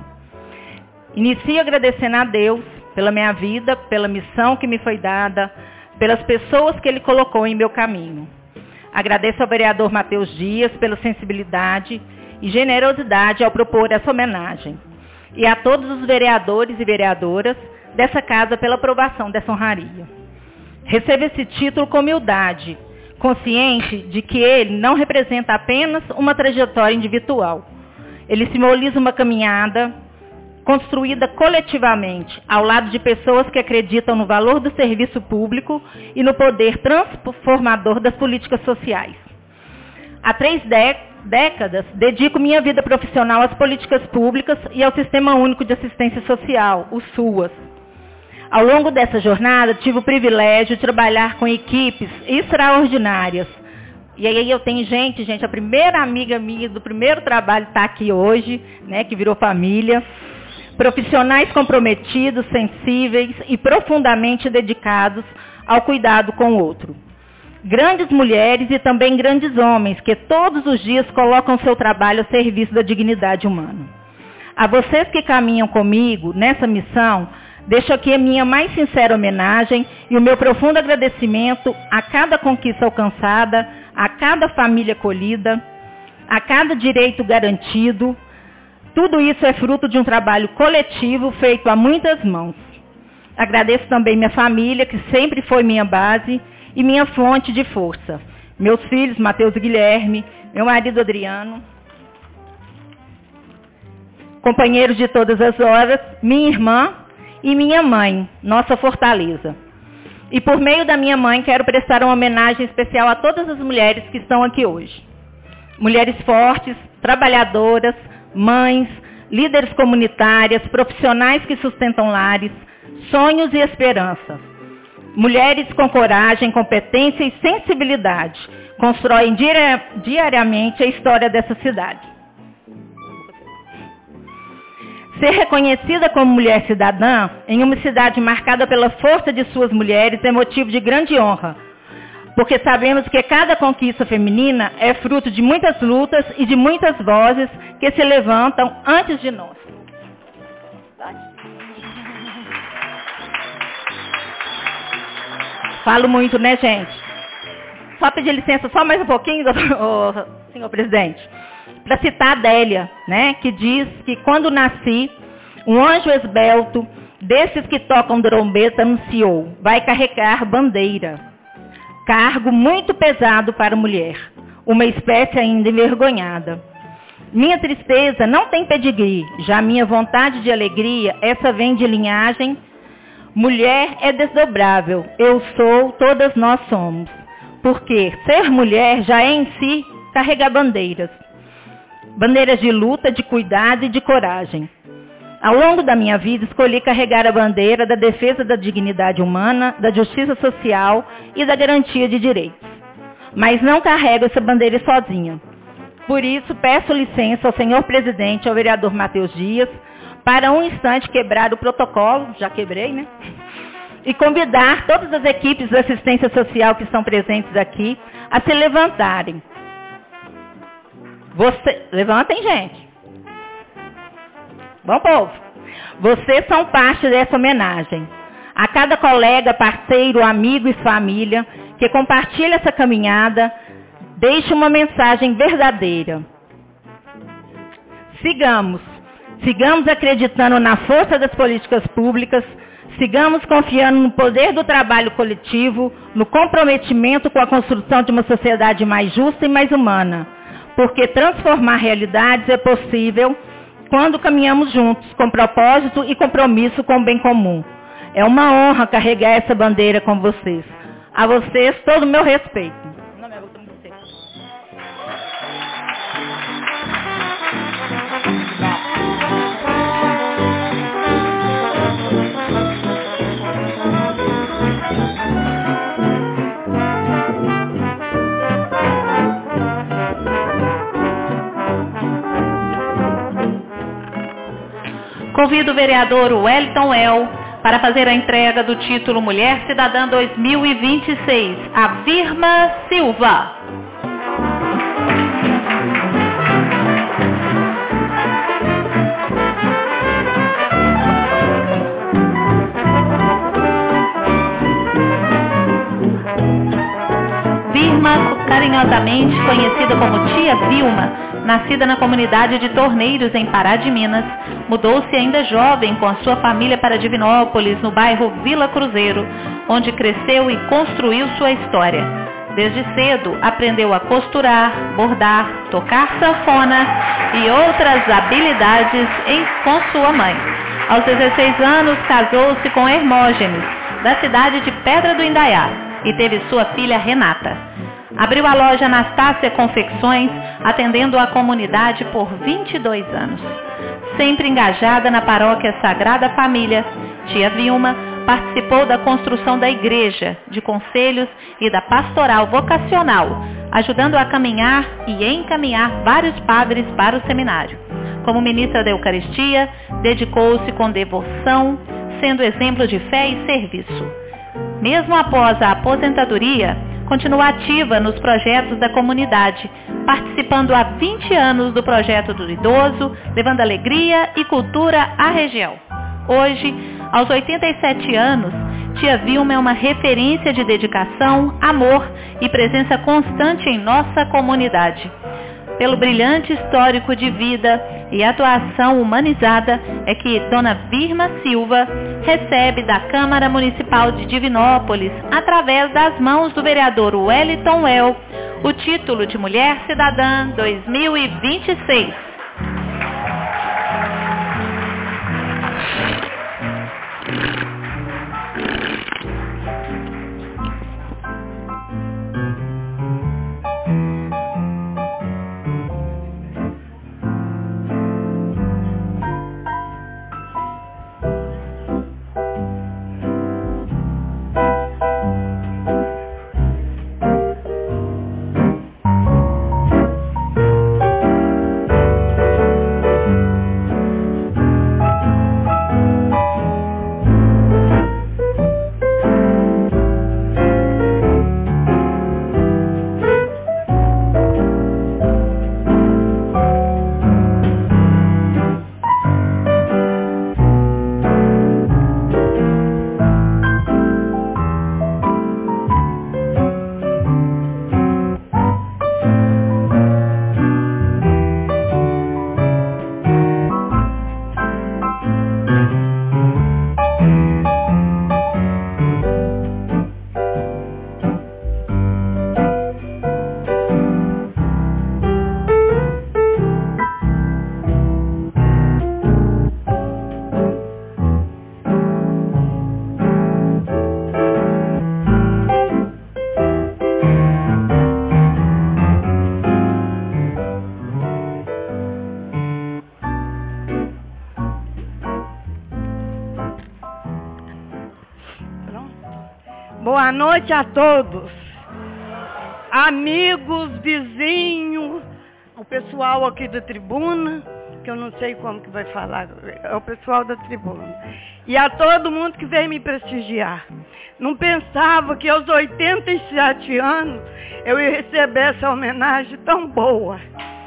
Inicio agradecendo a Deus pela minha vida, pela missão que me foi dada, pelas pessoas que Ele colocou em meu caminho. Agradeço ao vereador Matheus Dias pela sensibilidade e generosidade ao propor essa homenagem. E a todos os vereadores e vereadoras dessa casa pela aprovação dessa honraria. Recebo esse título com humildade, consciente de que ele não representa apenas uma trajetória individual. Ele simboliza uma caminhada construída coletivamente, ao lado de pessoas que acreditam no valor do serviço público e no poder transformador das políticas sociais. Há 3 décadas, dedico minha vida profissional às políticas públicas e ao Sistema Único de Assistência Social, o SUAS. Ao longo dessa jornada, tive o privilégio de trabalhar com equipes extraordinárias. E aí eu tenho gente, a primeira amiga minha do primeiro trabalho está aqui hoje, né, que virou família. Profissionais comprometidos, sensíveis e profundamente dedicados ao cuidado com o outro. Grandes mulheres e também grandes homens que todos os dias colocam seu trabalho a serviço da dignidade humana. A vocês que caminham comigo nessa missão, deixo aqui a minha mais sincera homenagem e o meu profundo agradecimento a cada conquista alcançada, a cada família acolhida, a cada direito garantido. Tudo isso é fruto de um trabalho coletivo feito a muitas mãos. Agradeço também minha família, que sempre foi minha base e minha fonte de força. Meus filhos, Matheus e Guilherme, meu marido Adriano, companheiros de todas as horas, minha irmã e minha mãe, nossa fortaleza. E por meio da minha mãe, quero prestar uma homenagem especial a todas as mulheres que estão aqui hoje. Mulheres fortes, trabalhadoras, mães, líderes comunitárias, profissionais que sustentam lares, sonhos e esperanças. Mulheres com coragem, competência e sensibilidade constroem diariamente a história dessa cidade. Ser reconhecida como mulher cidadã em uma cidade marcada pela força de suas mulheres é motivo de grande honra, porque sabemos que cada conquista feminina é fruto de muitas lutas e de muitas vozes que se levantam antes de nós. Falo muito, né, gente? Só pedir licença só mais um pouquinho, senhor presidente, para citar a Adélia, né, que diz que quando nasci, um anjo esbelto, desses que tocam trombeta, anunciou, vai carregar bandeira. Cargo muito pesado para a mulher, uma espécie ainda envergonhada. Minha tristeza não tem pedigree, já minha vontade de alegria, essa vem de linhagem. Mulher é desdobrável, eu sou, todas nós somos. Porque ser mulher já é em si carregar bandeiras. Bandeiras de luta, de cuidado e de coragem. Ao longo da minha vida, escolhi carregar a bandeira da defesa da dignidade humana, da justiça social e da garantia de direitos. Mas não carrego essa bandeira sozinha. Por isso, peço licença ao senhor presidente, ao vereador Matheus Dias, para um instante quebrar o protocolo, já quebrei, né? E convidar todas as equipes de assistência social que estão presentes aqui a se levantarem. Levantem, gente. Bom, povo, vocês são parte dessa homenagem. A cada colega, parceiro, amigo e família que compartilha essa caminhada, deixe uma mensagem verdadeira. Sigamos acreditando na força das políticas públicas, sigamos confiando no poder do trabalho coletivo, no comprometimento com a construção de uma sociedade mais justa e mais humana, porque transformar realidades é possível quando caminhamos juntos, com propósito e compromisso com o bem comum. É uma honra carregar essa bandeira com vocês. A vocês, todo o meu respeito. Convido o vereador Wellington El para fazer a entrega do título Mulher Cidadã 2026, a Virma Silva. Virma, carinhosamente conhecida como Tia Vilma, nascida na comunidade de Torneiros, em Pará de Minas, mudou-se ainda jovem com a sua família para Divinópolis, no bairro Vila Cruzeiro, onde cresceu e construiu sua história. Desde cedo, aprendeu a costurar, bordar, tocar sanfona e outras habilidades com sua mãe. Aos 16 anos, casou-se com Hermógenes, da cidade de Pedra do Indaiá, e teve sua filha Renata. Abriu a loja Anastácia Confecções, atendendo a comunidade por 22 anos. Sempre engajada na paróquia Sagrada Família, Tia Vilma participou da construção da igreja, de conselhos e da pastoral vocacional, ajudando a caminhar e encaminhar vários padres para o seminário. Como ministra da Eucaristia, dedicou-se com devoção, sendo exemplo de fé e serviço. Mesmo após a aposentadoria, continua ativa nos projetos da comunidade, participando há 20 anos do projeto do idoso, levando alegria e cultura à região. Hoje, aos 87 anos, Tia Vilma é uma referência de dedicação, amor e presença constante em nossa comunidade. Pelo brilhante histórico de vida e atuação humanizada é que Dona Virma Silva recebe da Câmara Municipal de Divinópolis, através das mãos do vereador Wellington El, o título de Mulher Cidadã 2026. Boa noite a todos. Amigos, vizinhos, o pessoal aqui da tribuna, que eu não sei como que vai falar, é o pessoal da tribuna. E a todo mundo que veio me prestigiar. Não pensava que aos 87 anos eu ia receber essa homenagem tão boa.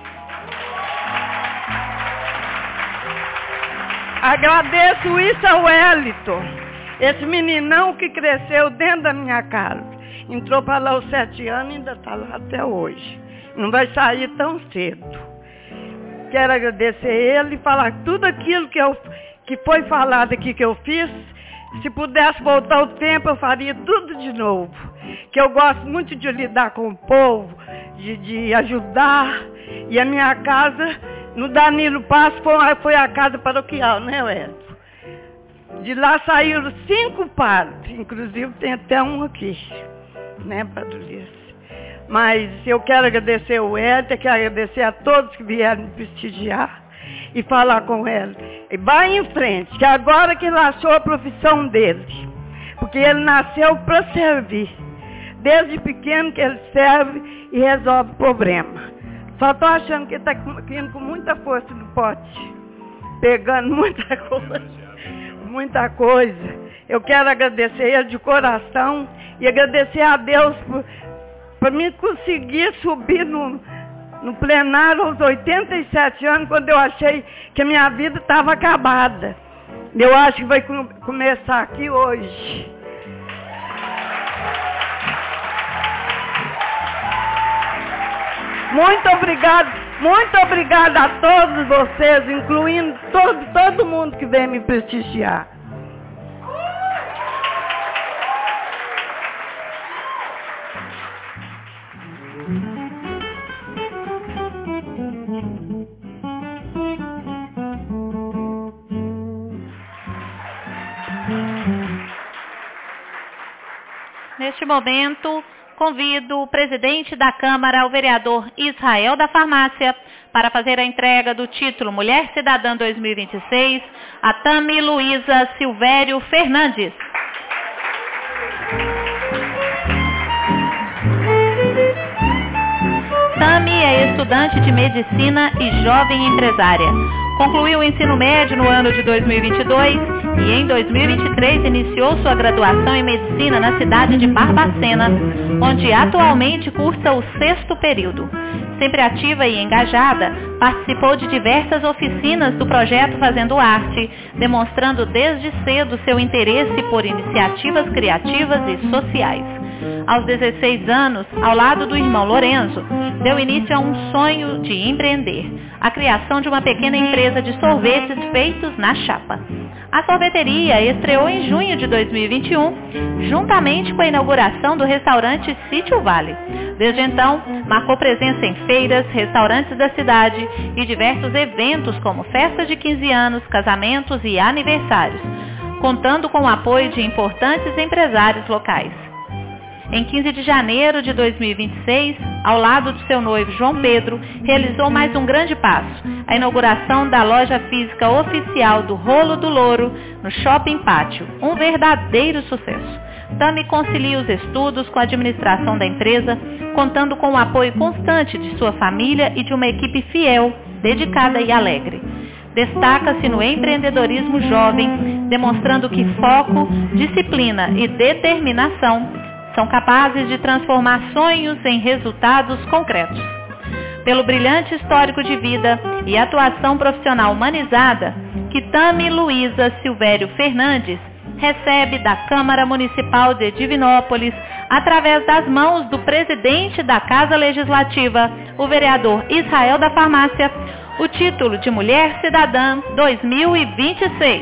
Agradeço isso ao Wellington, esse meninão que cresceu dentro da minha casa. Entrou para lá aos 7 anos e ainda está lá até hoje. Não vai sair tão cedo. Quero agradecer ele e falar tudo aquilo que foi falado aqui que eu fiz. Se pudesse voltar o tempo, eu faria tudo de novo. Que eu gosto muito de lidar com o povo, de ajudar. E a minha casa, no Danilo Passo, foi a casa paroquial, né, Wellington? De lá saíram 5 padres, inclusive tem até um aqui, né, Padre Ulisses? Mas eu quero agradecer o Wellington, quero agradecer a todos que vieram me prestigiar e falar com ele. E vai em frente, que agora que ele achou a profissão dele, porque ele nasceu para servir. Desde pequeno que ele serve e resolve problema. Só estou achando que ele está indo com muita força no pote, pegando muita coisa. Eu quero agradecer ele de coração e agradecer a Deus por me conseguir subir no plenário aos 87 anos, quando eu achei que a minha vida estava acabada. Eu acho que vai começar aqui hoje. Muito obrigada a todos vocês, incluindo todo mundo que veio me prestigiar. Neste momento, convido o presidente da Câmara, o vereador Israel da Farmácia, para fazer a entrega do título Mulher Cidadã 2026 a Tami Luísa Silvério Fernandes. Tami é estudante de medicina e jovem empresária. Concluiu o ensino médio no ano de 2022 e em 2023 iniciou sua graduação em medicina na cidade de Barbacena, onde atualmente cursa o 6º período. Sempre ativa e engajada, participou de diversas oficinas do projeto Fazendo Arte, demonstrando desde cedo seu interesse por iniciativas criativas e sociais. Aos 16 anos, ao lado do irmão Lorenzo, deu início a um sonho de empreender, a criação de uma pequena empresa de sorvetes feitos na chapa. A sorveteria estreou em junho de 2021, juntamente com a inauguração do restaurante Sítio Vale. Desde então, marcou presença em feiras, restaurantes da cidade e diversos eventos como festas de 15 anos, casamentos e aniversários, contando com o apoio de importantes empresários locais. Em 15 de janeiro de 2026, ao lado do seu noivo João Pedro, realizou mais um grande passo, a inauguração da loja física oficial do Rolo do Louro, no Shopping Pátio, um verdadeiro sucesso. Tami concilia os estudos com a administração da empresa, contando com o apoio constante de sua família e de uma equipe fiel, dedicada e alegre. Destaca-se no empreendedorismo jovem, demonstrando que foco, disciplina e determinação são capazes de transformar sonhos em resultados concretos. Pelo brilhante histórico de vida e atuação profissional humanizada, que Tami Luísa Silvério Fernandes recebe da Câmara Municipal de Divinópolis, através das mãos do presidente da Casa Legislativa, o vereador Israel da Farmácia, o título de Mulher Cidadã 2026.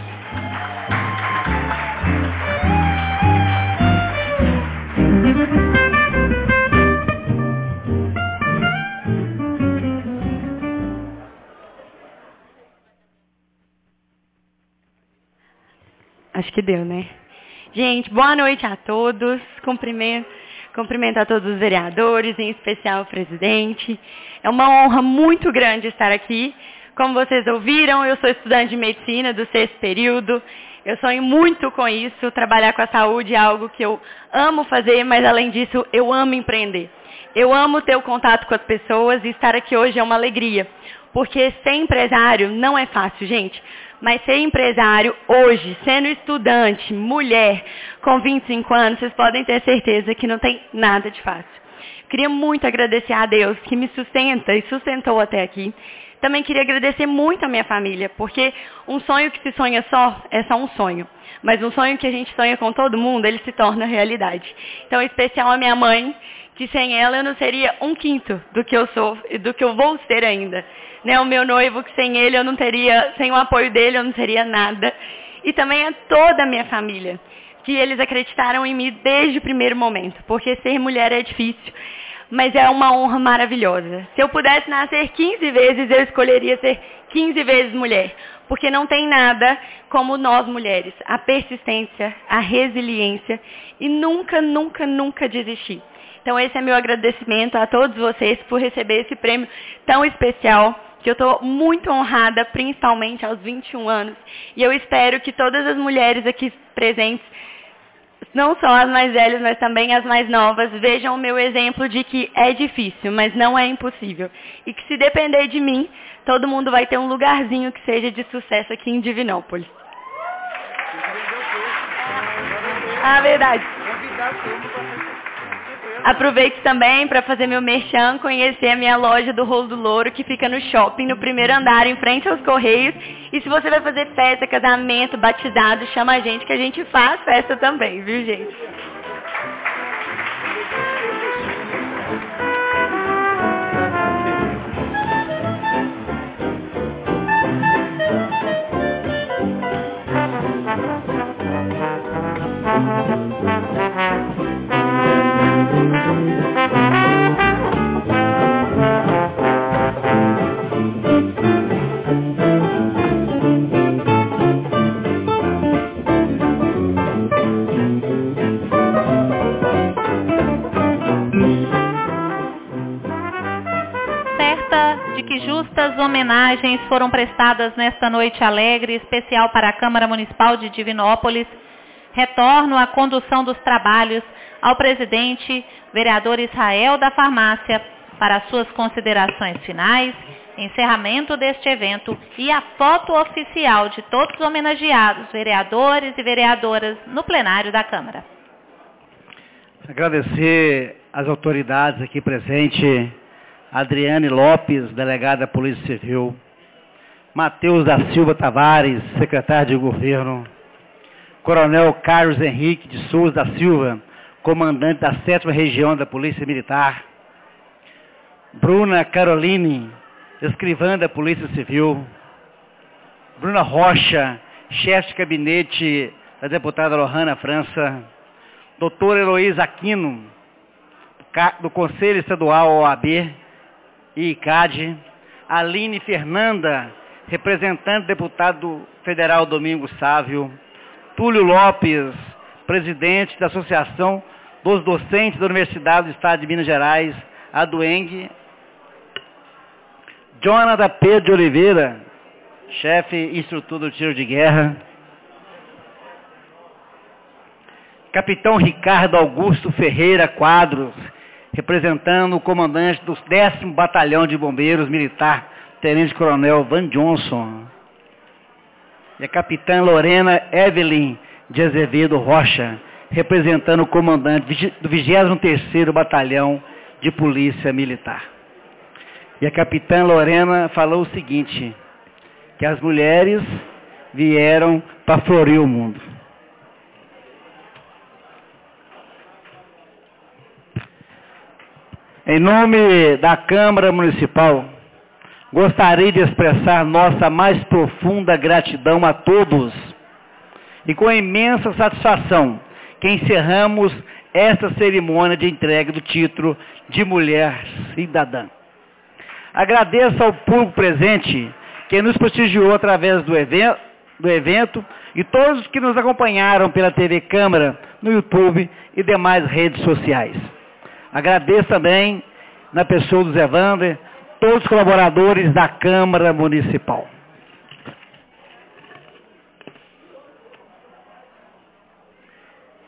Acho que deu, né? Gente, boa noite a todos. Cumprimento a todos os vereadores, em especial o presidente. É uma honra muito grande estar aqui. Como vocês ouviram, eu sou estudante de medicina do 6º período. Eu sonho muito com isso, trabalhar com a saúde é algo que eu amo fazer, mas além disso, eu amo empreender. Eu amo ter o contato com as pessoas e estar aqui hoje é uma alegria. Porque ser empresário não é fácil, gente. Mas ser empresário hoje, sendo estudante, mulher, com 25 anos, vocês podem ter certeza que não tem nada de fácil. Queria muito agradecer a Deus que me sustenta e sustentou até aqui. Também queria agradecer muito a minha família, porque um sonho que se sonha só é só um sonho. Mas um sonho que a gente sonha com todo mundo, ele se torna realidade. Então, em especial a minha mãe, que sem ela eu não seria 1/5 do que eu sou e do que eu vou ser ainda. Né? O meu noivo, que sem ele eu não teria, sem o apoio dele eu não seria nada. E também a toda a minha família, que eles acreditaram em mim desde o primeiro momento, porque ser mulher é difícil. Mas é uma honra maravilhosa. Se eu pudesse nascer 15 vezes, eu escolheria ser 15 vezes mulher. Porque não tem nada como nós mulheres. A persistência, a resiliência e nunca, nunca, nunca desistir. Então esse é meu agradecimento a todos vocês por receber esse prêmio tão especial, que eu estou muito honrada, principalmente aos 21 anos. E eu espero que todas as mulheres aqui presentes, não só as mais velhas, mas também as mais novas, vejam o meu exemplo de que é difícil, mas não é impossível. E que se depender de mim, todo mundo vai ter um lugarzinho que seja de sucesso aqui em Divinópolis. Ah, verdade. Aproveito também para fazer meu merchan, conhecer a minha loja do Rolo do Louro, que fica no shopping, no primeiro andar, em frente aos Correios. E se você vai fazer festa, casamento, batizado, chama a gente que a gente faz festa também, viu, gente? Justas homenagens foram prestadas nesta noite alegre, especial para a Câmara Municipal de Divinópolis. Retorno à condução dos trabalhos ao presidente, vereador Israel da Farmácia, para suas considerações finais, encerramento deste evento e a foto oficial de todos os homenageados, vereadores e vereadoras, no plenário da Câmara. Agradecer às autoridades aqui presentes, Adriane Lopes, delegada da Polícia Civil, Matheus da Silva Tavares, secretário de Governo, Coronel Carlos Henrique de Souza da Silva, comandante da 7ª Região da Polícia Militar, Bruna Caroline, escrivã da Polícia Civil, Bruna Rocha, chefe de gabinete da deputada Lohana França, doutora Heloísa Aquino, do Conselho Estadual OAB, e ICAD, Aline Fernanda, representante do deputado federal Domingos Sávio, Túlio Lopes, presidente da Associação dos Docentes da Universidade do Estado de Minas Gerais, a DUENG, Jonathan Pedro de Oliveira, chefe e instrutor do tiro de guerra, Capitão Ricardo Augusto Ferreira Quadros, representando o comandante do 10º Batalhão de Bombeiros Militar, Tenente Coronel Van Johnson. E a Capitã Lorena Evelyn de Azevedo Rocha, representando o comandante do 23º Batalhão de Polícia Militar. E a Capitã Lorena falou o seguinte, que as mulheres vieram para florir o mundo. Em nome da Câmara Municipal, gostaria de expressar nossa mais profunda gratidão a todos e com imensa satisfação que encerramos esta cerimônia de entrega do título de Mulher Cidadã. Agradeço ao público presente que nos prestigiou através do evento e todos que nos acompanharam pela TV Câmara, no YouTube e demais redes sociais. Agradeço também, na pessoa do Zé Wander, todos os colaboradores da Câmara Municipal.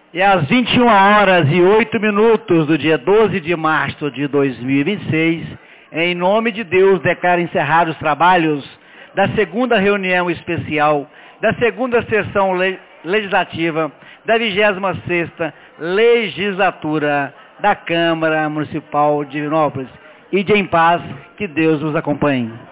E às 21h08 do dia 12 de março de 2026, em nome de Deus, declaro encerrados os trabalhos da segunda reunião especial, da segunda sessão legislativa, da 26ª legislatura da Câmara Municipal de Divinópolis. Ide em paz, que Deus os acompanhe.